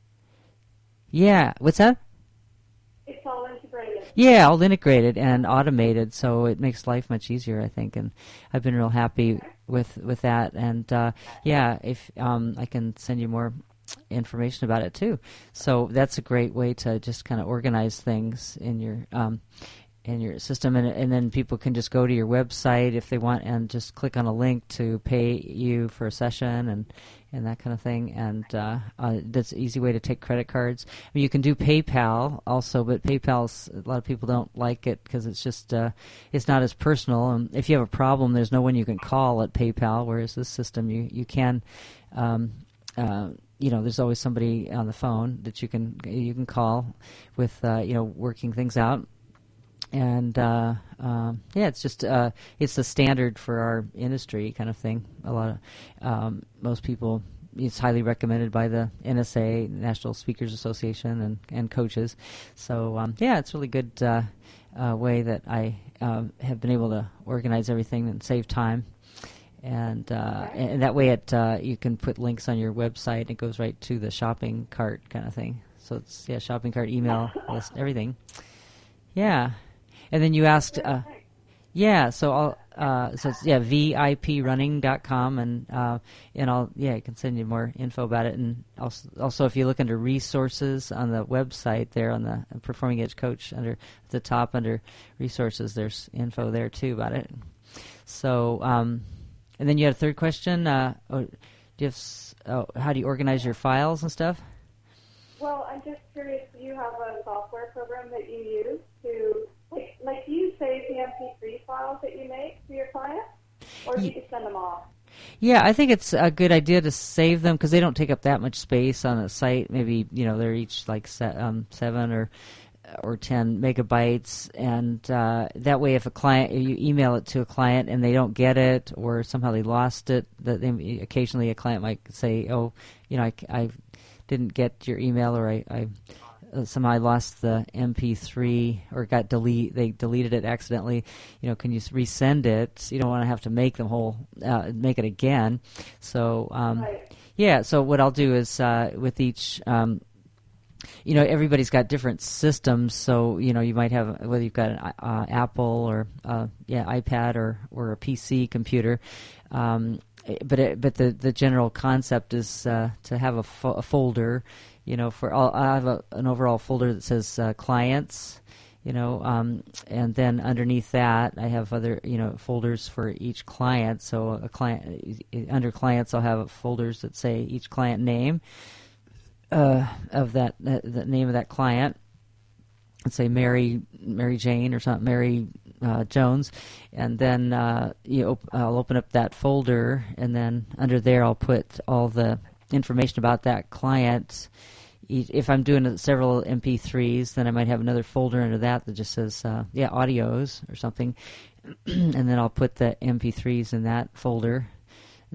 Yeah, what's that? It's all integrated. Yeah, all integrated and automated, so it makes life much easier, I think. And I've been real happy with with that. And uh, yeah, if um, I can send you more information about it too. So that's a great way to just kind of organize things in your um, in your system, and and then people can just go to your website if they want and just click on a link to pay you for a session and and that kind of thing. And uh, uh, that's an easy way to take credit cards. I mean, you can do PayPal also, but PayPal's a lot of people don't like it because it's just uh, it's not as personal. And if you have a problem, there's no one you can call at PayPal. Whereas this system, you you can. Um, uh, you know, there's always somebody on the phone that you can you can call with uh, you know working things out, and uh, um, yeah, it's just uh, it's the standard for our industry kind of thing. A lot of um, most people, it's highly recommended by the N S A, National Speakers Association, and and coaches. So um, yeah, it's a really good uh, uh, way that I uh, have been able to organize everything and save time. And uh, and that way, it uh, you can put links on your website. And it goes right to the shopping cart kind of thing. So it's yeah, shopping cart, email list, everything. Yeah, and then you asked, uh, yeah. So I'll uh, so it's yeah, V I P running dot com, and uh, and I'll yeah, I can send you more info about it. And also, also if you look under resources on the website there on the Performing Edge Coach under at the top under resources, there's info there too about it. So. Um, And then you had a third question. Uh, oh, do you have, s- oh, how do you organize your files and stuff? Well, I'm just curious, do you have a software program that you use to, like, like do you save the M P three files that you make to your clients, or do you just send them off? Yeah, I think it's a good idea to save them because they don't take up that much space on a site. Maybe, you know, they're each like se- um, seven or or ten megabytes, and uh, that way if a client, you email it to a client and they don't get it or somehow they lost it, that they, occasionally a client might say, oh, you know, I, I didn't get your email, or I, I uh, somehow I lost the M P three or got delete, they deleted it accidentally, you know, can you resend it? You don't want to have to make them whole, uh, make it again. So, um, Right. yeah, so what I'll do is uh, with each um, you know, everybody's got different systems, so you know you might have whether you've got an uh, Apple or uh, yeah iPad or, or a P C computer, um, but it, but the, the general concept is uh, to have a, fo- a folder, you know, for all, I have a, an overall folder that says uh, clients, you know, um, and then underneath that I have other you know folders for each client. So a client under clients I'll have folders that say each client name. Uh, of that, that, the name of that client, let's say Mary, Mary Jane or something, Mary uh, Jones, and then uh, you op- I'll open up that folder, and then under there I'll put all the information about that client. If I'm doing several M P threes, then I might have another folder under that that just says uh, yeah audios or something, and then I'll put the M P threes in that folder.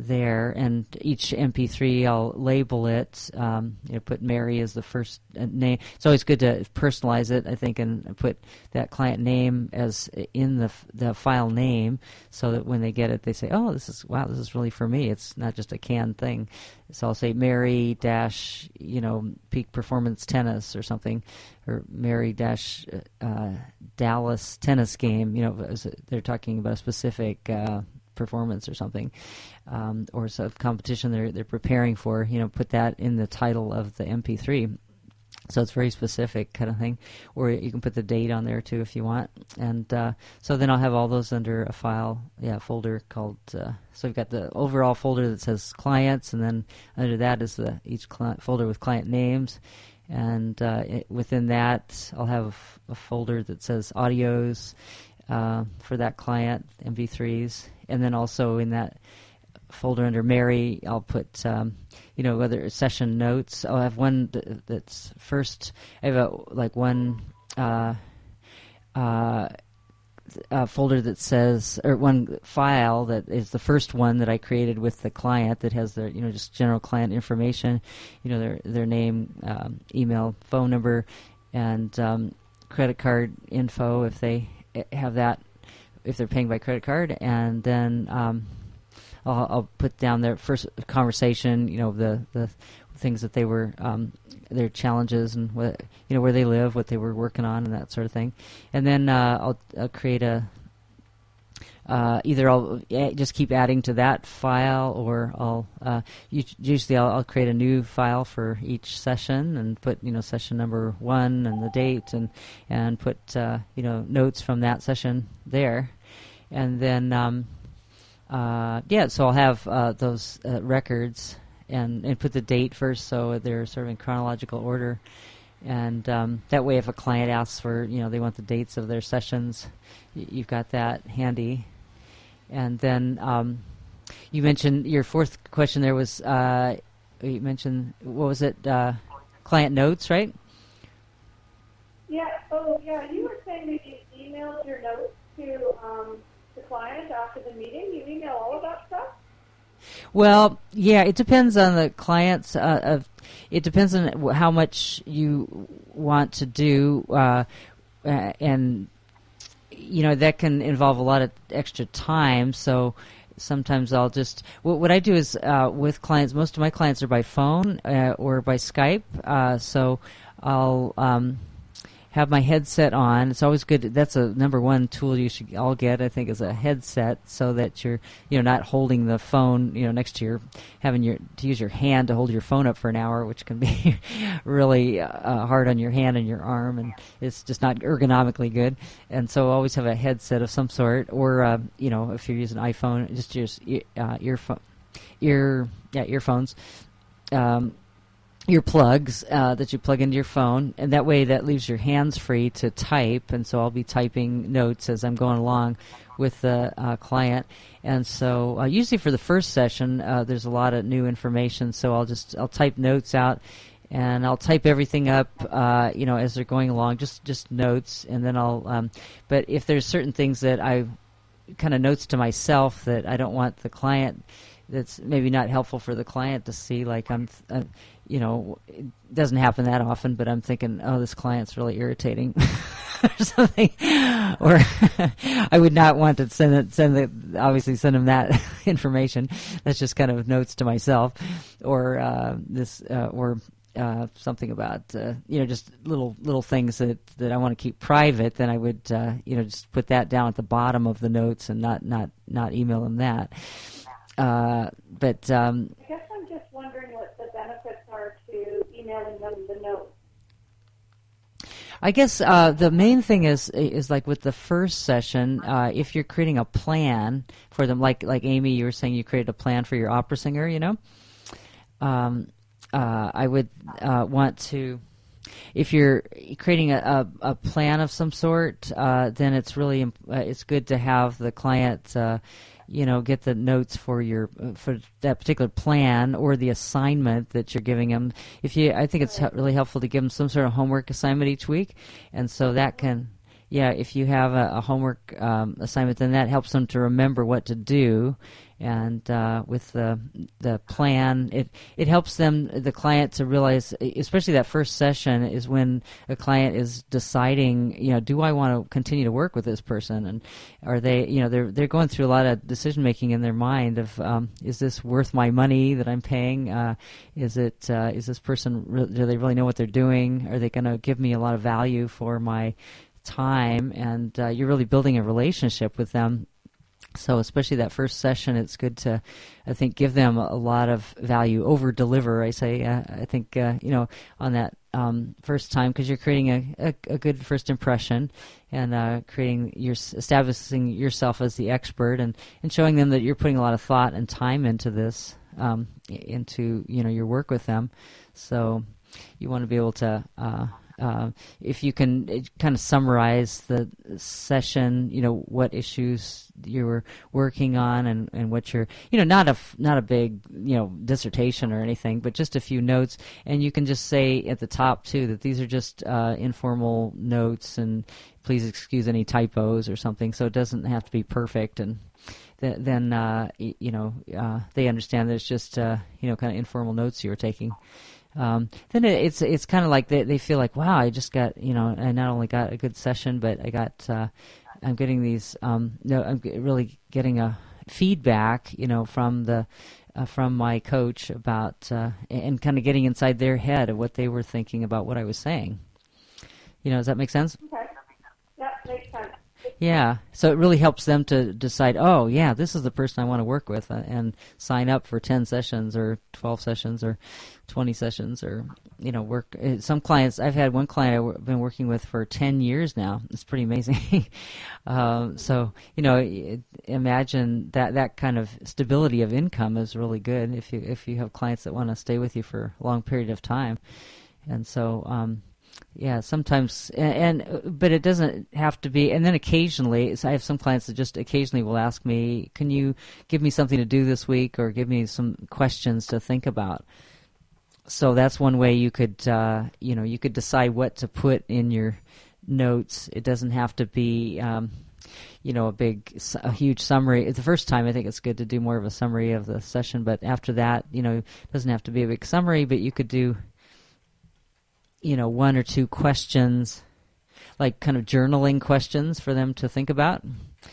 there, and each M P three I'll label it. Um, you know, put Mary as the first uh, name. It's always good to personalize it, I think, and put that client name as in the the file name, so that when they get it, they say, "Oh, this is wow, this is really for me." It's not just a canned thing. So I'll say Mary dash, you know, Peak Performance Tennis or something, or Mary dash uh, Dallas tennis game. You know, they're talking about a specific uh, performance or something, um, or some competition they're they're preparing for. You know, put that in the title of the M P three. So it's very specific kind of thing. Or you can put the date on there too if you want. And uh, so then I'll have all those under a file, yeah, folder called. Uh, so I've got the overall folder that says clients, and then under that is the each client folder with client names. And uh, it, within that, I'll have a folder that says audios uh, for that client, M P threes, and then also in that folder under Mary, I'll put, um, you know, whether it's session notes. I'll have one th- that's first. I have a like one uh, uh, uh, folder that says, or one file that is the first one that I created with the client that has their, you know, just general client information, you know, their their name, um, email, phone number, and um, credit card info if they have that, if they're paying by credit card, and then. Um, I'll, I'll put down their first conversation, you know, the, the things that they were, um, their challenges and what, you know, where they live, what they were working on, and that sort of thing. And then uh, I'll, I'll create a, uh, either I'll just keep adding to that file, or I'll, uh, usually I'll, I'll create a new file for each session and put, you know, session number one and the date, and, and put, uh, you know, notes from that session there. And then, um, Uh, yeah, so I'll have uh, those uh, records and, and put the date first, so they're sort of in chronological order. And um, that way, if a client asks for, you know, they want the dates of their sessions, y- you've got that handy. And then um, you mentioned your fourth question there was, uh, you mentioned, what was it, uh, client notes, right? Yeah, oh, yeah, you were saying that you emailed your notes to um, the client after the meeting. You email all of that stuff? Well, yeah, it depends on the clients. Uh, of, it depends on how much you want to do, uh, uh, and you know that can involve a lot of extra time. So sometimes I'll just what, what I do is uh, with clients. Most of my clients are by phone uh, or by Skype. Uh, so I'll. Um, have my headset on. It's always good. That's a number one tool you should all get, I think, is a headset, so that you're, you know, not holding the phone, you know, next to your, having your, to use your hand to hold your phone up for an hour, which can be really uh, hard on your hand and your arm, and it's just not ergonomically good. And so always have a headset of some sort, or, uh, you know, if you're using an iPhone, just use uh, earphone, ear, yeah, earphones. Um, Your plugs uh, that you plug into your phone, and that way that leaves your hands free to type. And so I'll be typing notes as I'm going along with the uh, client. And so uh, usually for the first session, uh, there's a lot of new information. So I'll just I'll type notes out, and I'll type everything up, uh, you know, as they're going along, just just notes. And then I'll. Um, but if there's certain things that I kind of notes to myself that I don't want the client, that's maybe not helpful for the client to see, like I'm. Uh, You know, it doesn't happen that often, but I'm thinking, oh, this client's really irritating, or something. Or I would not want to send it, send it, obviously send them that information. That's just kind of notes to myself, or uh, this, uh, or uh, something about, uh, you know, just little little things that, that I want to keep private. Then I would, uh, you know, just put that down at the bottom of the notes and not not not email them that. Uh, but um, I guess I'm just wondering what the benefits are to emailing them the notes. I guess uh, the main thing is is like with the first session, uh, if you're creating a plan for them, like like Amy, you were saying you created a plan for your opera singer, you know. Um, uh, I would uh, want to, if you're creating a, a, a plan of some sort, uh, then it's really imp- uh, it's good to have the client. Uh, you know, get the notes for your for that particular plan or the assignment that you're giving them. If you, I think it's he- really helpful to give them some sort of homework assignment each week, and so that can, yeah, if you have a, a homework um, assignment, then that helps them to remember what to do, and uh, with the the plan, it it helps them, the client, to realize, especially that first session is when a client is deciding, you know, do I want to continue to work with this person, and are they, you know, they're they're going through a lot of decision making in their mind of um, is this worth my money that I'm paying? Uh, is it uh, is this person re- do they really know what they're doing? Are they going to give me a lot of value for my time? And uh, you're really building a relationship with them. So especially that first session, it's good to, I think, give them a lot of value, over deliver. I say, uh, I think, uh, you know, on that um, first time, because you're creating a, a, a good first impression, and uh, creating your establishing yourself as the expert, and, and showing them that you're putting a lot of thought and time into this, um, into, you know, your work with them. So you want to be able to. Uh, Uh, if you can kind of summarize the session, you know, what issues you were working on, and, and what you're, you know, not a, not a big, you know, dissertation or anything, but just a few notes. And you can just say at the top, too, that these are just uh, informal notes, and please excuse any typos or something, so it doesn't have to be perfect. And th- then, uh, y- you know, uh, they understand that it's just, uh, you know, kind of informal notes you were taking. Um, then it, it's it's kind of like they they feel like, wow, I just got, you know, I not only got a good session, but I got uh, I'm getting these um, no I'm really getting a feedback, you know, from the uh, from my coach about uh, and kind of getting inside their head of what they were thinking about what I was saying. You know, does that make sense? Okay. That makes sense. Yeah, so it really helps them to decide, oh, yeah, this is the person I want to work with, uh, and sign up for ten sessions or twelve sessions or twenty sessions, or, you know, work. Uh, some clients, I've had one client I've w- been working with for ten years now. It's pretty amazing. um, so, you know, it, imagine that that kind of stability of income is really good if you if you have clients that want to stay with you for a long period of time. And so, um, yeah, sometimes, and, and but it doesn't have to be. And then occasionally, so I have some clients that just occasionally will ask me, "Can you give me something to do this week, or give me some questions to think about?" So that's one way you could, uh, you know, you could decide what to put in your notes. It doesn't have to be, um, you know, a big, a huge summary. The first time, I think it's good to do more of a summary of the session. But after that, you know, it doesn't have to be a big summary, but you could do, you know, one or two questions, like kind of journaling questions for them to think about.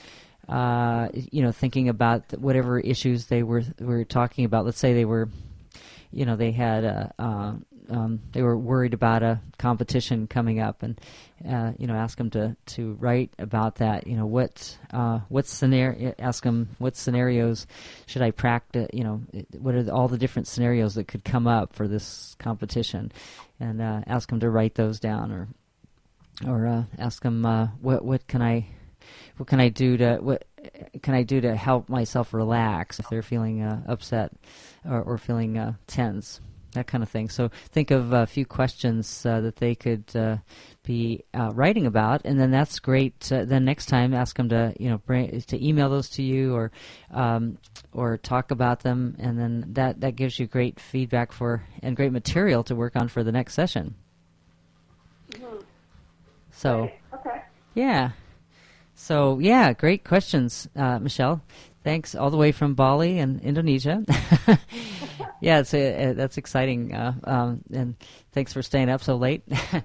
Uh, you know, thinking about whatever issues they were were talking about. Let's say they were, you know, they had a, uh, um, they were worried about a competition coming up, and uh, you know, ask them to, to write about that. You know, what uh, what scenario? Ask them what scenarios should I practice? You know, what are the, all the different scenarios that could come up for this competition, and uh, ask them to write those down, or or uh, ask them uh, what what can I what can I do to what can I do to help myself relax if they're feeling uh, upset or, or feeling uh, tense, that kind of thing. So think of a few questions uh, that they could uh, be uh, writing about, and then that's great. Uh, then next time, ask them to, you know, bring, to email those to you, or um, or talk about them, and then that, that gives you great feedback for and great material to work on for the next session. Mm-hmm. So, Right. Okay. yeah. So, yeah, great questions, uh, Michelle. Thanks, all the way from Bali and Indonesia. Yeah, it's a, a, that's exciting, uh, um, and thanks for staying up so late.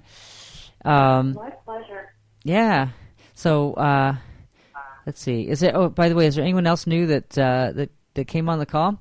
um, My pleasure. yeah. So, uh, let's see. Is it? Oh, by the way, is there anyone else new that uh, that that came on the call?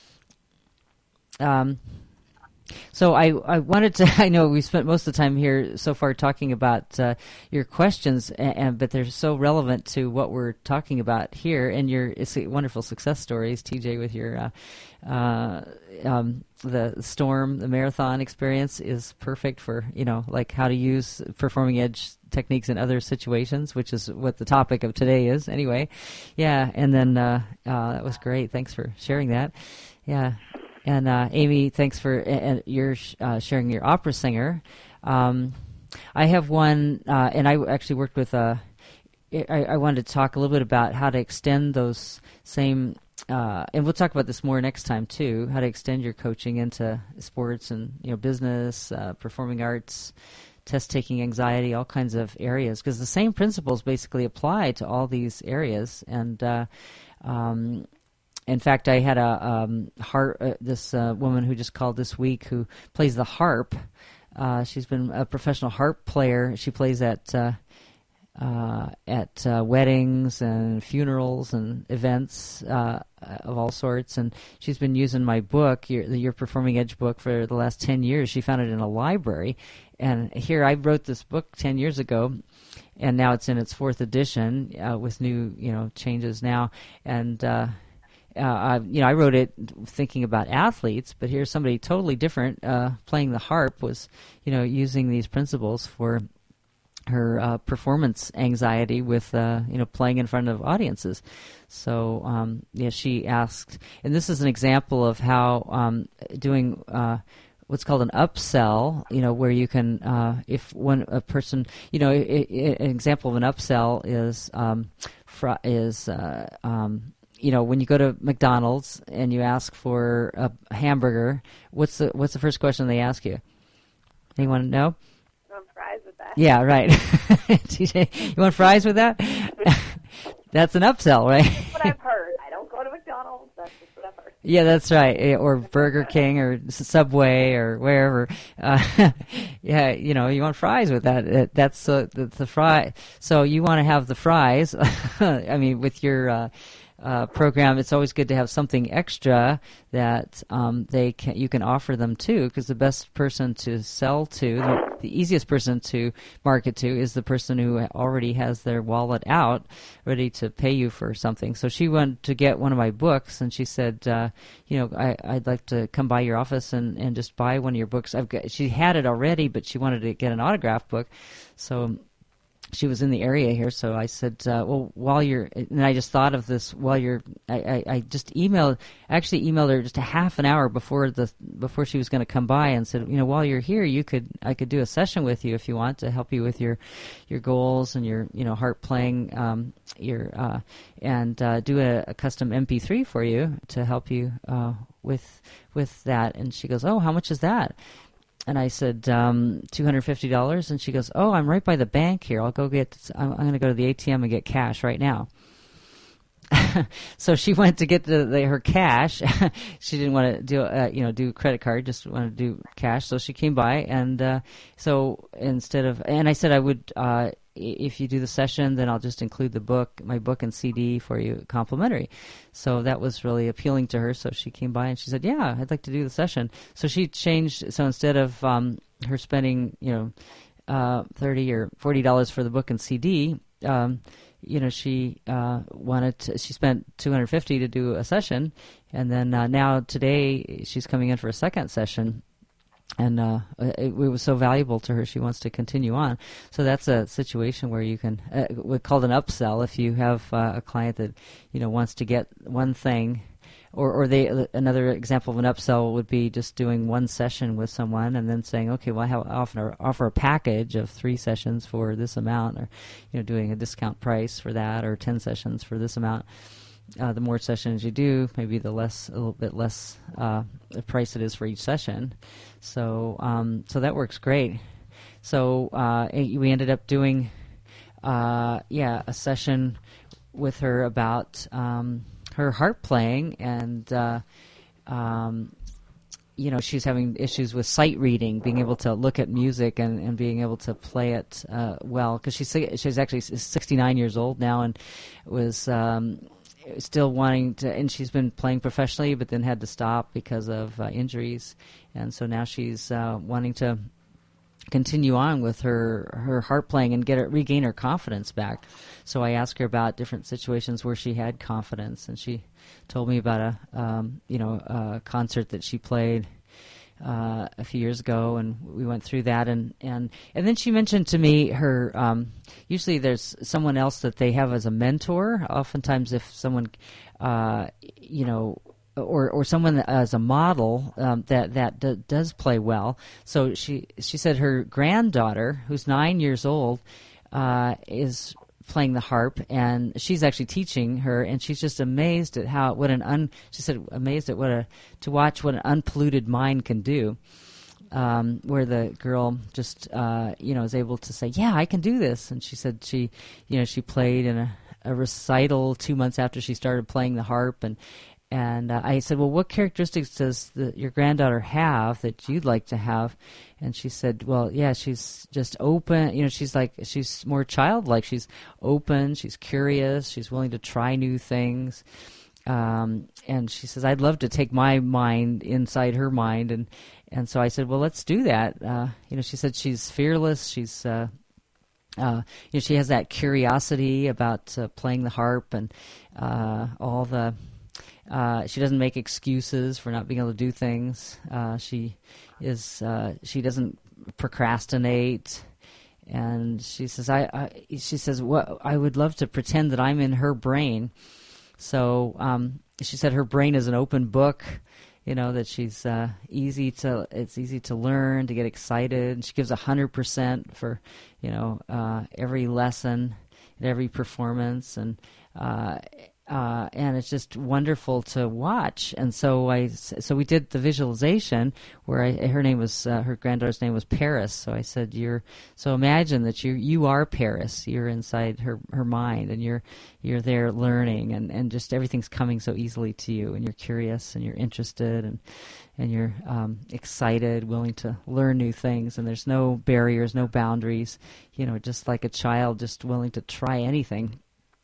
Um. So I, I wanted to, I know we spent most of the time here so far talking about uh, your questions, and, and but they're so relevant to what we're talking about here, and your it's wonderful success stories, T J, with your uh, uh, um, the storm, the marathon experience is perfect for, you know, like how to use performing edge techniques in other situations, which is what the topic of today is anyway. Yeah, and then uh, uh, that was great. Thanks for sharing that. Yeah. And uh, Amy, thanks for uh, your uh, sharing your opera singer. Um, I have one, uh, and I actually worked with a. I, I wanted to talk a little bit about how to extend those same, uh, and we'll talk about this more next time too. How to extend your coaching into sports and, you know, business, uh, performing arts, test taking, anxiety, all kinds of areas, because the same principles basically apply to all these areas. And uh, um, in fact, I had a um, harp, uh, this uh, woman who just called this week who plays the harp. Uh, she's been a professional harp player. She plays at uh, uh, at uh, weddings and funerals and events uh, of all sorts. And she's been using my book, your, your Performing Edge book, for the last ten years. She found it in a library. And here, I wrote this book ten years ago, and now it's in its fourth edition uh, with new, you know, changes now. And uh, uh, I, you know, I wrote it thinking about athletes, but here's somebody totally different uh, playing the harp, was, you know, using these principles for her uh, performance anxiety with, uh, you know, playing in front of audiences. So, um, yeah, she asked, and this is an example of how um, doing uh, what's called an upsell, you know, where you can, uh, if one a person, you know, I, I, an example of an upsell is um, fr- is uh, um, you know, when you go to McDonald's and you ask for a hamburger, what's the what's the first question they ask you? Anyone know? I'm fries with that. Yeah, right. T J, you want fries with that? That's an upsell, right? That's what I've heard. I don't go to McDonald's. That's just what I've heard. Yeah, that's right. Eh, Or Burger King or Subway or wherever. Uh, yeah, you know, you want fries with that. Uh, That's uh, the, the fry. So you want to have the fries. I mean, with your uh, uh, program, it's always good to have something extra that um, they can, you can offer them to, because the best person to sell to, the, the easiest person to market to, is the person who already has their wallet out, ready to pay you for something. So she wanted to get one of my books, and she said, uh, you know, I, I'd like to come by your office and, and just buy one of your books. I've got, she had it already, but she wanted to get an autograph book. So she was in the area here, so I said, uh, well, while you're, and I just thought of this while you're, I, I, I just emailed, actually emailed her just a half an hour before the, before she was going to come by, and said, you know, while you're here, you could, I could do a session with you if you want, to help you with your, your goals and your, you know, harp playing, um, your, uh, and, uh, do a, a custom M P three for you to help you, uh, with, with that. And she goes, oh, how much is that? And I said, um, two hundred fifty dollars. And she goes, oh, I'm right by the bank here. I'll go get, I'm, I'm going to go to the A T M and get cash right now. So she went to get the, the, her cash. She didn't want to do, uh, you know, do credit card, just wanted to do cash. So she came by, and uh, so instead of, and I said I would, uh, if you do the session, then I'll just include the book, my book and C D for you complimentary. So that was really appealing to her. So she came by and she said, yeah, I'd like to do the session. So she changed. So instead of um, her spending, you know, uh, thirty or forty dollars for the book and C D, um, you know, she uh, wanted to, she spent two hundred fifty to do a session. And then uh, now today she's coming in for a second session. And uh, it, it was so valuable to her, she wants to continue on. So that's a situation where you can, uh, we called an upsell. If you have uh, a client that, you know, wants to get one thing, or, or they, another example of an upsell would be just doing one session with someone and then saying, okay, well, I have often offer a package of three sessions for this amount, or, you know, doing a discount price for that, or ten sessions for this amount. Uh, the more sessions you do, maybe the less, a little bit less uh, the price it is for each session. So, um, so that works great. So uh, we ended up doing, uh, yeah, a session with her about um, her harp playing, and uh, um, you know, she's having issues with sight reading, being able to look at music and, and being able to play it uh, well. Because she's she's actually sixty-nine years old now, and was. Um, still wanting to, and she's been playing professionally, but then had to stop because of uh, injuries, and so now she's uh, wanting to continue on with her her harp playing and get her, regain her confidence back. So I asked her about different situations where she had confidence, and she told me about a um, you know a concert that she played Uh, a few years ago, and we went through that, and, and, and then she mentioned to me her, um, usually there's someone else that they have as a mentor. Oftentimes if someone, uh, you know, or, or someone as a model um, that, that d- does play well. So she, she said her granddaughter, who's nine years old, uh, is playing the harp, and she's actually teaching her, and she's just amazed at how what an un she said amazed at what a to watch what an unpolluted mind can do, um, where the girl just uh, you know is able to say, yeah, I can do this. And she said she you know she played in a, a recital two months after she started playing the harp, and and uh, I said, well, what characteristics does the, your granddaughter have that you'd like to have? And she said, well, yeah, she's just open. You know, she's like, she's more childlike. She's open. She's curious. She's willing to try new things. Um, and she says, I'd love to take my mind inside her mind. And, and so I said, well, let's do that. Uh, you know, she said she's fearless. She's, uh, uh, you know, she has that curiosity about uh, playing the harp and uh, all the, uh, she doesn't make excuses for not being able to do things. Uh, she is, uh, she doesn't procrastinate. And she says, I, I she says, what, I would love to pretend that I'm in her brain. So um, she said her brain is an open book, you know, that she's uh, easy to, it's easy to learn, to get excited. She gives one hundred percent for, you know, uh, every lesson and every performance. And uh, uh, and it's just wonderful to watch. And so I, so we did the visualization where I, her name was, uh, her granddaughter's name was Paris. So I said, you're, so imagine that you, you are Paris. You're inside her, her mind, and you're, you're there learning, and, and just everything's coming so easily to you, and you're curious and you're interested, and, and you're um, excited, willing to learn new things, and there's no barriers, no boundaries, you know, just like a child, just willing to try anything.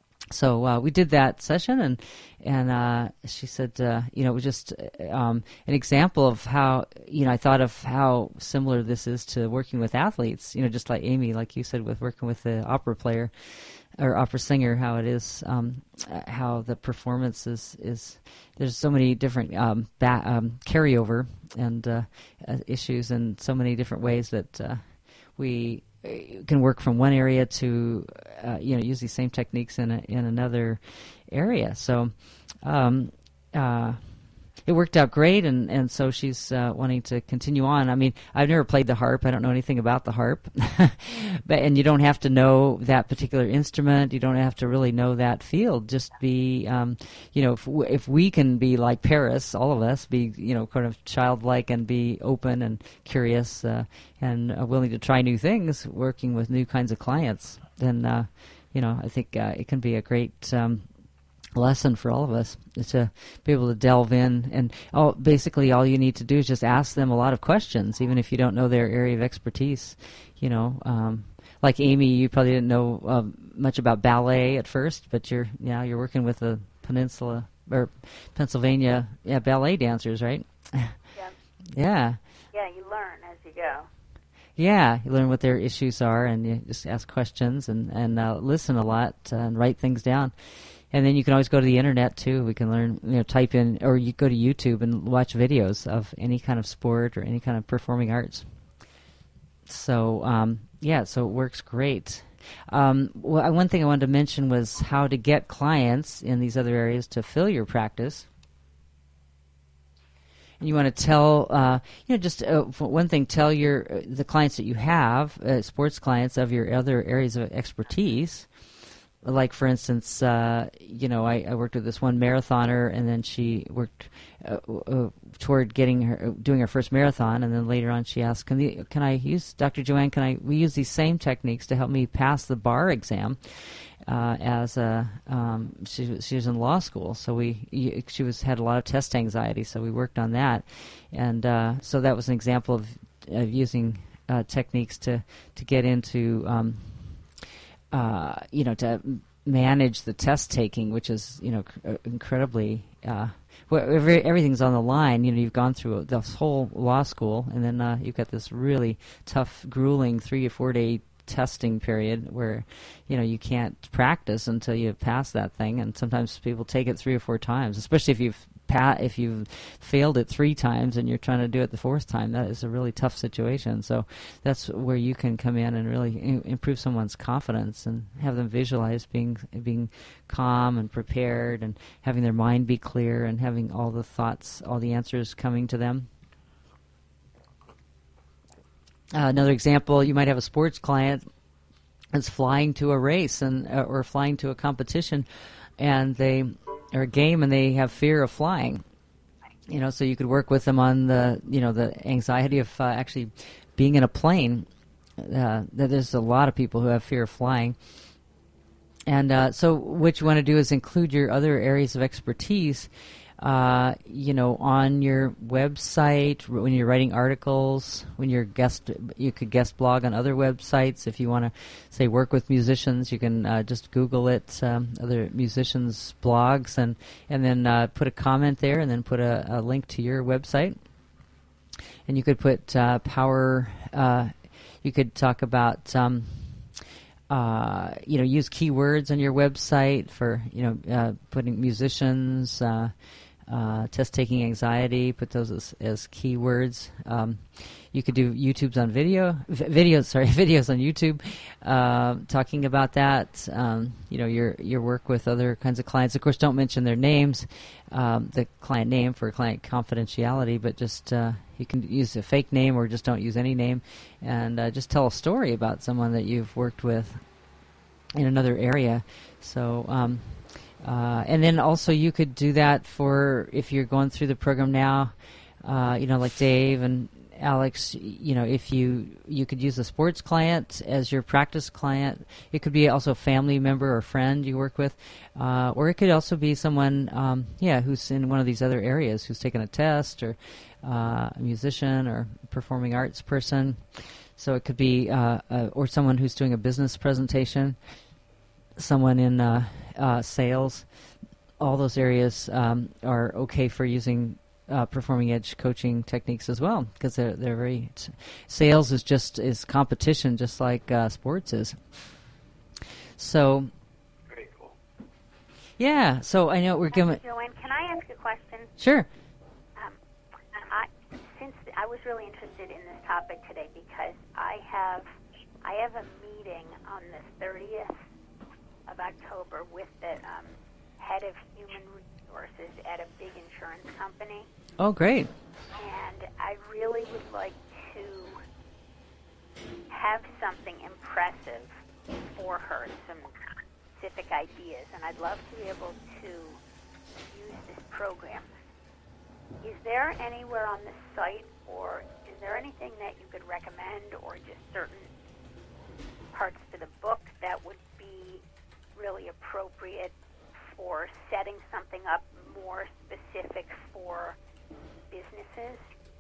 So uh, we did that session, and and uh, she said, uh, you know, it was just um, an example of how, you know, I thought of how similar this is to working with athletes, you know, just like Amy, like you said, with working with the opera player or opera singer, how it is, um, how the performance is, is there's so many different um, ba- um, carryover and uh, uh, issues in so many different ways that uh, we can work from one area to, uh, you know, use these same techniques in a, in another area. So um, uh, it worked out great, and, and so she's uh, wanting to continue on. I mean, I've never played the harp. I don't know anything about the harp. but And you don't have to know that particular instrument. You don't have to really know that field. Just be, um, you know, if, w- if we can be like Paris, all of us, be, you know, kind of childlike and be open and curious uh, and uh, willing to try new things, working with new kinds of clients, then, uh, you know, I think uh, it can be a great um, lesson for all of us to be able to delve in. And all, basically all you need to do is just ask them a lot of questions, even if you don't know their area of expertise. You know, um, like Amy, you probably didn't know uh, much about ballet at first, but you're now you're working with the Peninsula or Pennsylvania yeah, ballet dancers, right? Yeah. Yeah. Yeah, you learn as you go. Yeah, you learn what their issues are, and you just ask questions and, and uh, listen a lot uh, and write things down. And then you can always go to the internet too. We can learn, you know, type in, or you go to YouTube and watch videos of any kind of sport or any kind of performing arts. So, um, yeah, so it works great. Um, well, one thing I wanted to mention was how to get clients in these other areas to fill your practice. And you want to tell, uh, you know, just uh, for one thing, tell your uh, the clients that you have, uh, sports clients, of your other areas of expertise. Like, for instance, uh, you know, I, I worked with this one marathoner, and then she worked uh, uh, toward getting her doing her first marathon, and then later on she asked, "Can the, can I use Doctor Joanne? Can I we use these same techniques to help me pass the bar exam?" Uh, as a um, she she was in law school, so we she was had a lot of test anxiety, so we worked on that, and uh, so that was an example of, of using uh, techniques to to get into. Um, Uh, you know, to manage the test taking, which is, you know, cr- incredibly, uh, well, every, everything's on the line. You know, you've gone through this whole law school, and then uh, you've got this really tough, grueling three or four day testing period where, you know, you can't practice until you pass that thing. And sometimes people take it three or four times, especially if you've Pat, if you've failed it three times and you're trying to do it the fourth time. That is a really tough situation. So that's where you can come in and really I- improve someone's confidence and have them visualize being being calm and prepared and having their mind be clear and having all the thoughts, all the answers coming to them. Uh, another example, you might have a sports client that's flying to a race and uh, or flying to a competition, and they or a game, and they have fear of flying. You know, so you could work with them on the, you know, the anxiety of uh, actually being in a plane. Uh, there's a lot of people who have fear of flying. And uh, so what you want to do is include your other areas of expertise uh, you know, on your website when you're writing articles, when you're guest, you could guest blog on other websites. If you want to, say, work with musicians, you can uh, just Google it, um, other musicians' blogs, and and then uh, put a comment there, and then put a, a link to your website. And you could put uh, power. Uh, you could talk about. Um, Uh, you know, use keywords on your website for, you know, uh, putting musicians, uh, uh, test-taking anxiety, put those as, as keywords. Um, you could do YouTube's on video, v- videos, sorry, videos on YouTube, uh, talking about that. Um, you know, your your work with other kinds of clients. Of course, don't mention their names, um, the client name for client confidentiality, but just uh, you can use a fake name or just don't use any name, and uh, just tell a story about someone that you've worked with in another area. So, um, uh, and then also you could do that for if you're going through the program now, uh, you know, like Dave and Alex, you know, if you you could use a sports client as your practice client. It could be also a family member or friend you work with, uh, or it could also be someone, um, yeah, who's in one of these other areas, who's taken a test, or uh, a musician or performing arts person. So it could be, uh, uh, or someone who's doing a business presentation, someone in uh, uh, sales. All those areas um, are okay for using Uh, performing edge coaching techniques as well, because they're they're very t- sales is just is competition, just like uh, sports is. So, Very cool. yeah. So I know we're giving. Joanne, can I ask a question? Sure. Um, I, since I was really interested in this topic today because I have I have a meeting on the thirtieth of October with the um, head of human resources at a big insurance company. Oh, great. And I really would like to have something impressive for her, some specific ideas, and I'd love to be able to use this program. Is there anywhere on the site, or is there anything that you could recommend, or just certain parts to the book that would be really appropriate for setting something up more specific for businesses?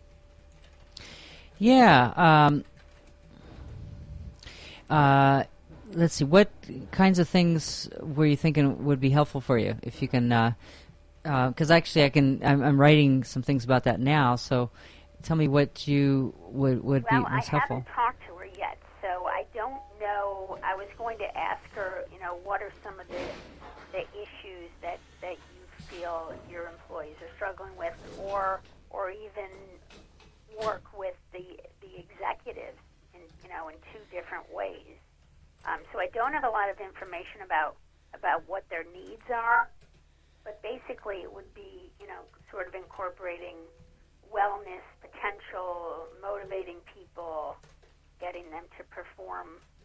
Yeah. Um, uh, let's see. What kinds of things were you thinking would be helpful for you? If you can, because uh, uh, actually, I can. I'm, I'm writing some things about that now. So, tell me what you would would well, be most I helpful. Well, I haven't talked to her yet, so I don't know. I was going to ask her, you know, what are some of the the issues that that you feel your employees are struggling with, or or even work with the the executives in you know in two different ways. Um, so I don't have a lot of information about about what their needs are, but basically it would be you know sort of incorporating wellness, potential, motivating people, getting them to perform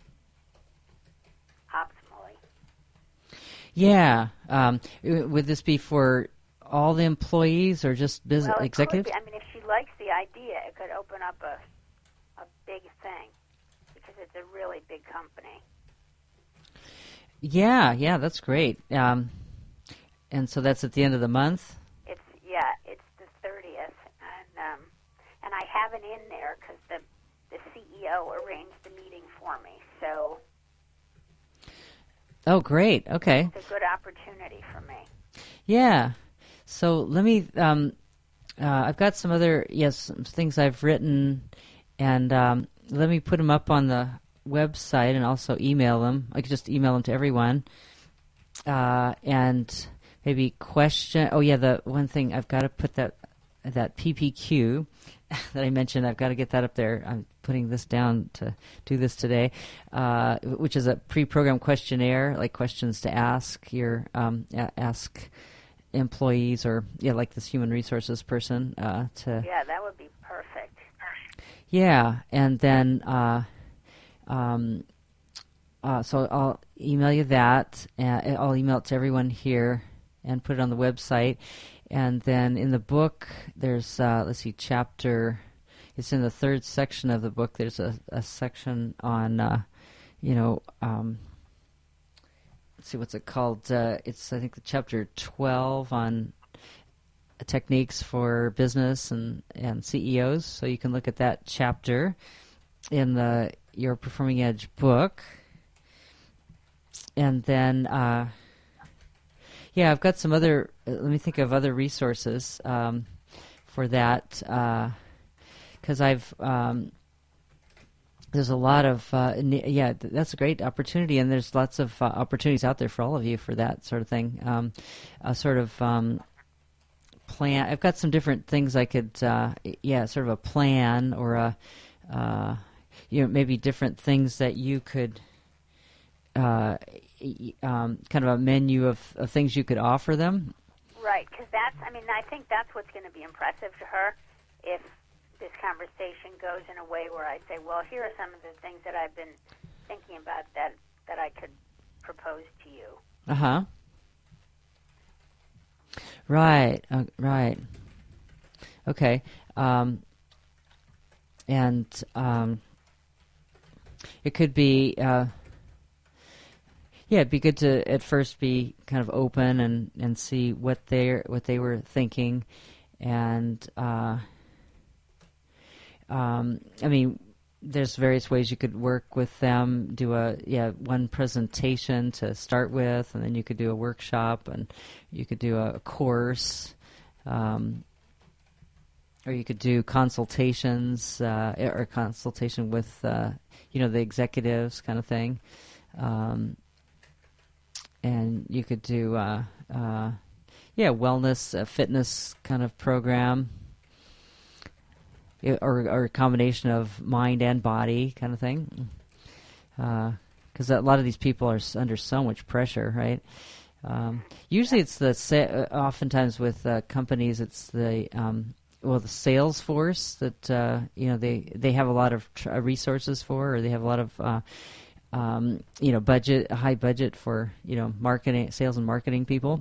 optimally. Yeah. Um, would this be for all the employees or just business well, it executives? Could be. I mean, if she likes the idea, it could open up a a big thing because it's a really big company. Yeah, yeah, that's great. Um, and so that's at the end of the month? It's yeah, it's the thirtieth, and um, and I have it in there because the the C E O arranged the meeting for me, so. Oh, great. Okay. It's a good opportunity for me. Yeah. So let me, um, uh, I've got some other, yes, some things I've written, and um, let me put them up on the website and also email them. I could just email them to everyone. Uh, and maybe question, oh yeah, the one thing, I've got to put that, that P P Q that I mentioned, I've got to get that up there. I'm putting this down to do this today, uh, which is a pre-programmed questionnaire, like questions to ask your um, a- ask employees or yeah, like this human resources person uh, to. Yeah, that would be perfect. Yeah, and then uh, um, uh, so I'll email you that. And I'll email it to everyone here and put it on the website. And then in the book, there's, uh, let's see, chapter, it's in the third section of the book. There's a, a section on, uh, you know, um, let's see, what's it called? Uh, it's, I think, the chapter twelve on techniques for business and, and C E Os. So you can look at that chapter in the Your Performing Edge book. And then, uh, yeah, I've got some other, uh, let me think of other resources um, for that, because uh, I've, um, there's a lot of, uh, yeah, that's a great opportunity, and there's lots of uh, opportunities out there for all of you for that sort of thing. Um, a sort of um, plan, I've got some different things I could, uh, yeah, sort of a plan or a, uh, you know, maybe different things that you could, uh, um, kind of a menu of, of things you could offer them. Right, because that's, I mean, I think that's what's going to be impressive to her if this conversation goes in a way where I say, well, here are some of the things that I've been thinking about that, that I could propose to you. Uh-huh. Right, uh, right. Okay. Um, and um, it could be... Uh, Yeah, it'd be good to at first be kind of open and, and see what they what they were thinking, and uh, um, I mean, there's various ways you could work with them. Do a yeah one presentation to start with, and then you could do a workshop, and you could do a, a course, um, or you could do consultations uh, or consultation with uh, you know the executives kind of thing. Um, And you could do, uh, uh, yeah, wellness, uh, fitness kind of program, or, or a combination of mind and body kind of thing. Because uh, a lot of these people are s- under so much pressure, right? Um, usually it's the, sa- uh, oftentimes with uh, companies, it's the, um, well, the sales force that, uh, you know, they, they have a lot of tr- resources for, or they have a lot of... Uh, Um, you know, budget, a high budget for, you know, marketing, sales and marketing people.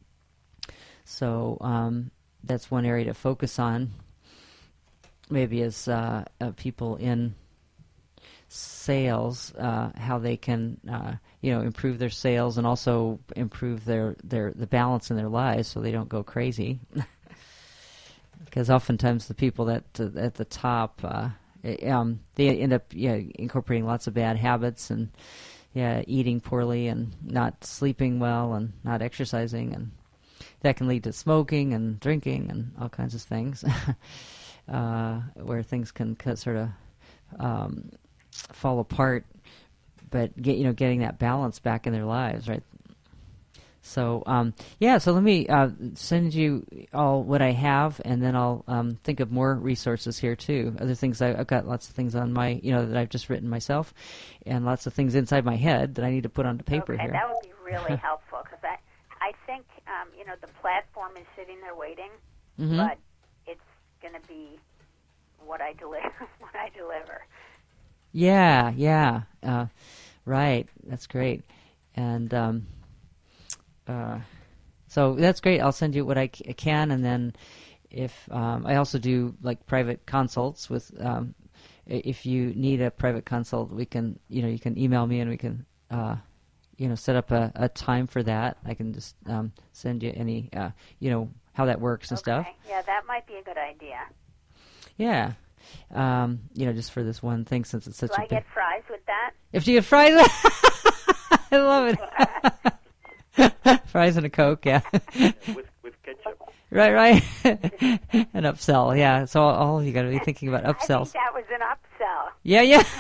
So um, that's one area to focus on. Maybe as uh, uh, people in sales, uh, how they can, uh, you know, improve their sales and also improve their, their the balance in their lives so they don't go crazy. Because oftentimes the people that uh, at the top. Uh, Um, they end up yeah, incorporating lots of bad habits and yeah, eating poorly and not sleeping well and not exercising, and that can lead to smoking and drinking and all kinds of things, uh, where things can c- sort of um, fall apart. But get you know getting that balance back in their lives, right? So, um, yeah, so let me uh, send you all what I have, and then I'll um, think of more resources here, too. Other things, I, I've got lots of things on my, you know, that I've just written myself, and lots of things inside my head that I need to put onto paper okay, here. That would be really helpful, because I, I think, um, you know, the platform is sitting there waiting, mm-hmm. but it's going to be what I, deli- what I deliver. Yeah, yeah, uh, right. That's great. And... Um, Uh, so that's great. I'll send you what I c- can, and then if um, I also do like private consults with. Um, if you need a private consult, we can you know you can email me and we can uh, you know set up a, a time for that. I can just um, send you any uh, you know how that works and okay. stuff. Yeah, that might be a good idea. Yeah, um, you know just for this one thing since it's such do a. I get fries with that? If you get fries, I love it. Fries and a Coke, yeah. with with ketchup. Right, right. An upsell, yeah. So all, all you got to be thinking about upsells. I think that was an upsell. Yeah,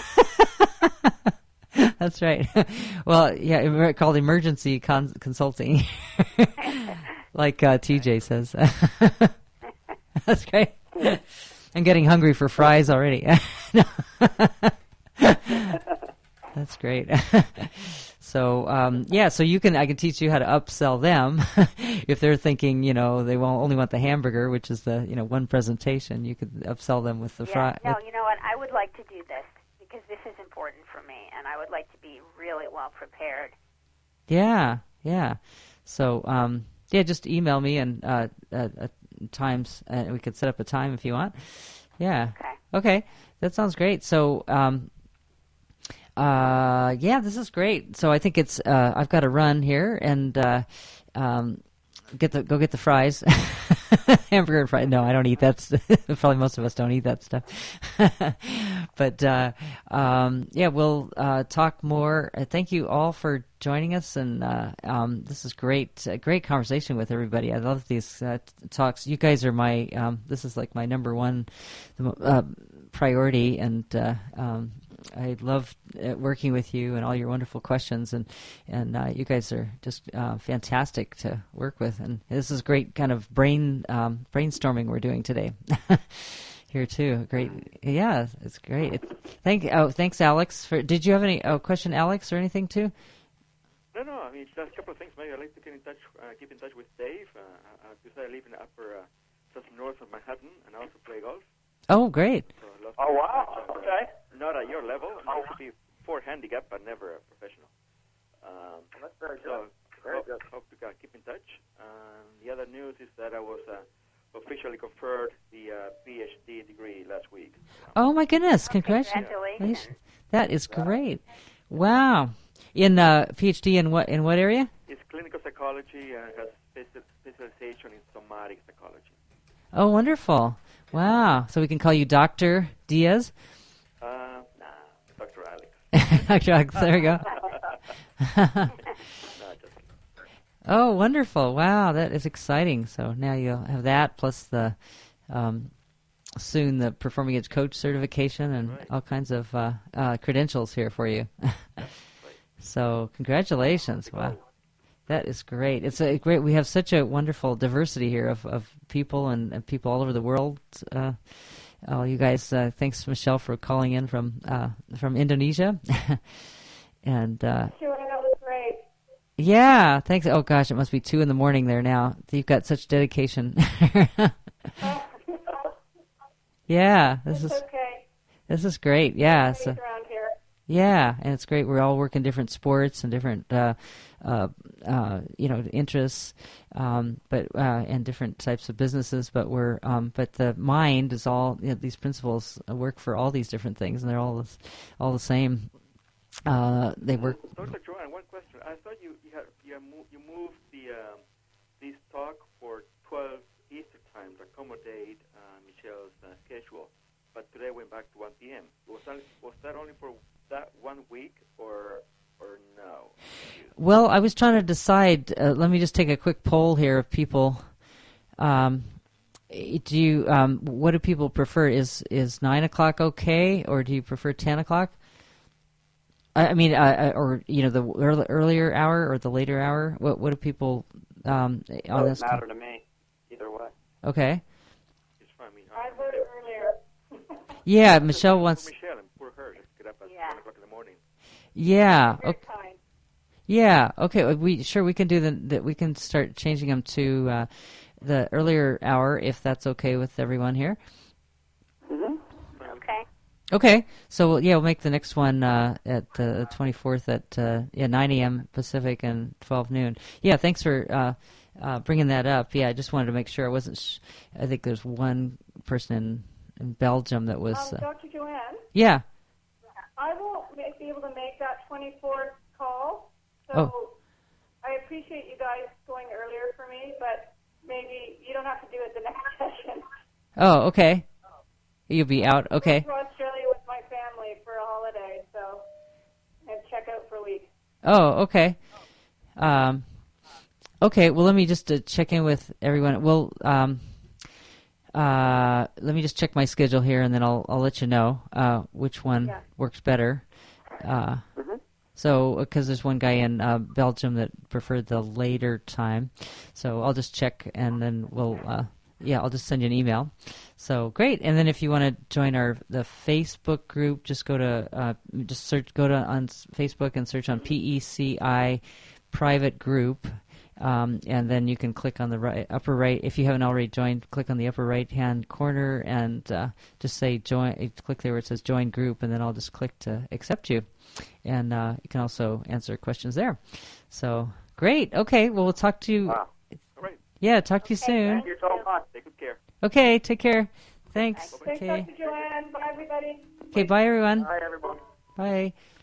yeah. That's right. Well, yeah, emer- called emergency con- consulting, like uh, T J says. That's great. I'm getting hungry for fries already. That's great. So um, yeah, so you can I can teach you how to upsell them if they're thinking you know they won't only want the hamburger, which is the you know one presentation. You could upsell them with the yeah, fry. No, you know what? I would like to do this because this is important for me, and I would like to be really well prepared. Yeah, yeah. So um, yeah, just email me and uh, uh, uh, times, and we could set up a time if you want. Yeah. Okay. Okay, that sounds great. So. Um, Uh, yeah, this is great. So I think it's, uh, I've got to run here, and, uh, um, get the go get the fries, hamburger and fries. No, I don't eat that. St- Probably most of us don't eat that stuff. But uh, um, yeah, we'll uh, talk more. Uh, thank you all for joining us, and uh, um, this is great. A great conversation with everybody. I love these uh, t- talks. You guys are my. Um, this is like my number one uh, priority, and uh, um, I love uh, working with you and all your wonderful questions, and and uh, you guys are just uh, fantastic to work with. And this is great kind of brain um, brainstorming we're doing today here too. Great, yeah, it's great. It, thank oh, thanks, Alex. For did you have any oh, question, Alex, or anything too? No, no. I mean, just a couple of things. Maybe I'd like to get in touch, uh, keep in touch with Dave. Uh, uh, because I live in the upper, uh, just north of Manhattan, and I also play golf. Oh, great. So I love Oh, wow. Okay. Not at your level. I used to be four handicap, but never a professional. Um, That's very so good. Very hope, good. hope to uh, keep in touch. Um, the other news is that I was uh, officially conferred the uh, PhD degree last week. Oh my goodness! Congratulations. Congratulations. That is great. Wow. In uh, PhD in what in what area? It's clinical psychology and has speci- specialization in somatic psychology. Oh, wonderful. Wow. So we can call you Doctor Diaz? Uh, nah, Doctor Alex. Doctor Alex, there we go. No, just Oh, wonderful. Wow, that is exciting. So now you'll have that plus the um, soon the Performing Edge Coach certification and Right. all kinds of uh, uh, credentials here for you. So congratulations. Wow. That is great. It's a great. We have such a wonderful diversity here of, of people and, and people all over the world. Uh, oh, you guys! Uh, thanks, Michelle, for calling in from uh, from Indonesia. And uh, Joanna, that was great. yeah, thanks. Oh gosh, it must be two in the morning there now. You've got such dedication. Yeah, this It's is okay. this is great. Yeah, It's so. around here. Yeah, and it's great. We're all working different sports and different, uh, uh, uh, you know, interests, um, but uh, and different types of businesses. But we're, um, but the mind is all. You know, these principles work for all these different things, and they're all the, all the same. Uh, they work. Doctor Joanne, one question. I thought you you, had, you, have mo- you moved the um, this talk for twelve Eastern time to accommodate uh, Michelle's uh, schedule, but today went back to one p.m. Was that was that only for that one week or or no? Well, I was trying to decide. Uh, let me just take a quick poll here of people. Um, do you? Um, what do people prefer? Is is nine o'clock okay, or do you prefer ten o'clock? I, I mean, uh, or you know, the early, earlier hour or the later hour. What what do people um, on this? Doesn't matter to me. Either way. Okay. It's fine. I mean, I voted earlier. Yeah, Michelle wants. Michelle and poor her. Just get up at Yeah. one o'clock in the morning. Yeah. Very Okay. kind. Yeah. Okay. We sure we can do the that. We can start changing them to uh, the earlier hour if that's okay with everyone here. Okay. Okay. So we'll, yeah, we'll make the next one uh, at the twenty-fourth at uh, yeah nine a.m. Pacific and twelve noon. Yeah. Thanks for uh, uh, bringing that up. Yeah, I just wanted to make sure I wasn't. Sh- I think there's one person in, in Belgium that was. Um, Uh, Doctor Joanne, yeah. I won't ma- be able to make that twenty-fourth call, so Oh. I appreciate you guys going earlier for me, but maybe you don't have to do it the next session. Oh. Okay. You'll be out. Okay. To Australia with my family for a holiday, so and check out for a week. Oh, okay. Um, okay, well, let me just uh, check in with everyone. Well, um, uh, let me just check my schedule here, and then I'll I'll let you know uh, which one Yeah. works better. Uh, So, because there's one guy in uh, Belgium that preferred the later time, so I'll just check, and then we'll. Uh, Yeah, I'll just send you an email. So great, and then if you want to join our the Facebook group, just go to uh, just search go to on Facebook and search on P E C I private group, um, and then you can click on the right upper right. If you haven't already joined, click on the upper right hand corner and uh, just say join. Click there where it says join group, and then I'll just click to accept you, and uh, you can also answer questions there. So great. Okay, well we'll talk to you. Wow. All right. Yeah, talk to you soon. Thank you so much. Take good care. Okay, take care. Thanks. Thanks, Okay. Doctor Joanne. Bye, everybody. Okay, bye everyone. Bye, everyone. Bye.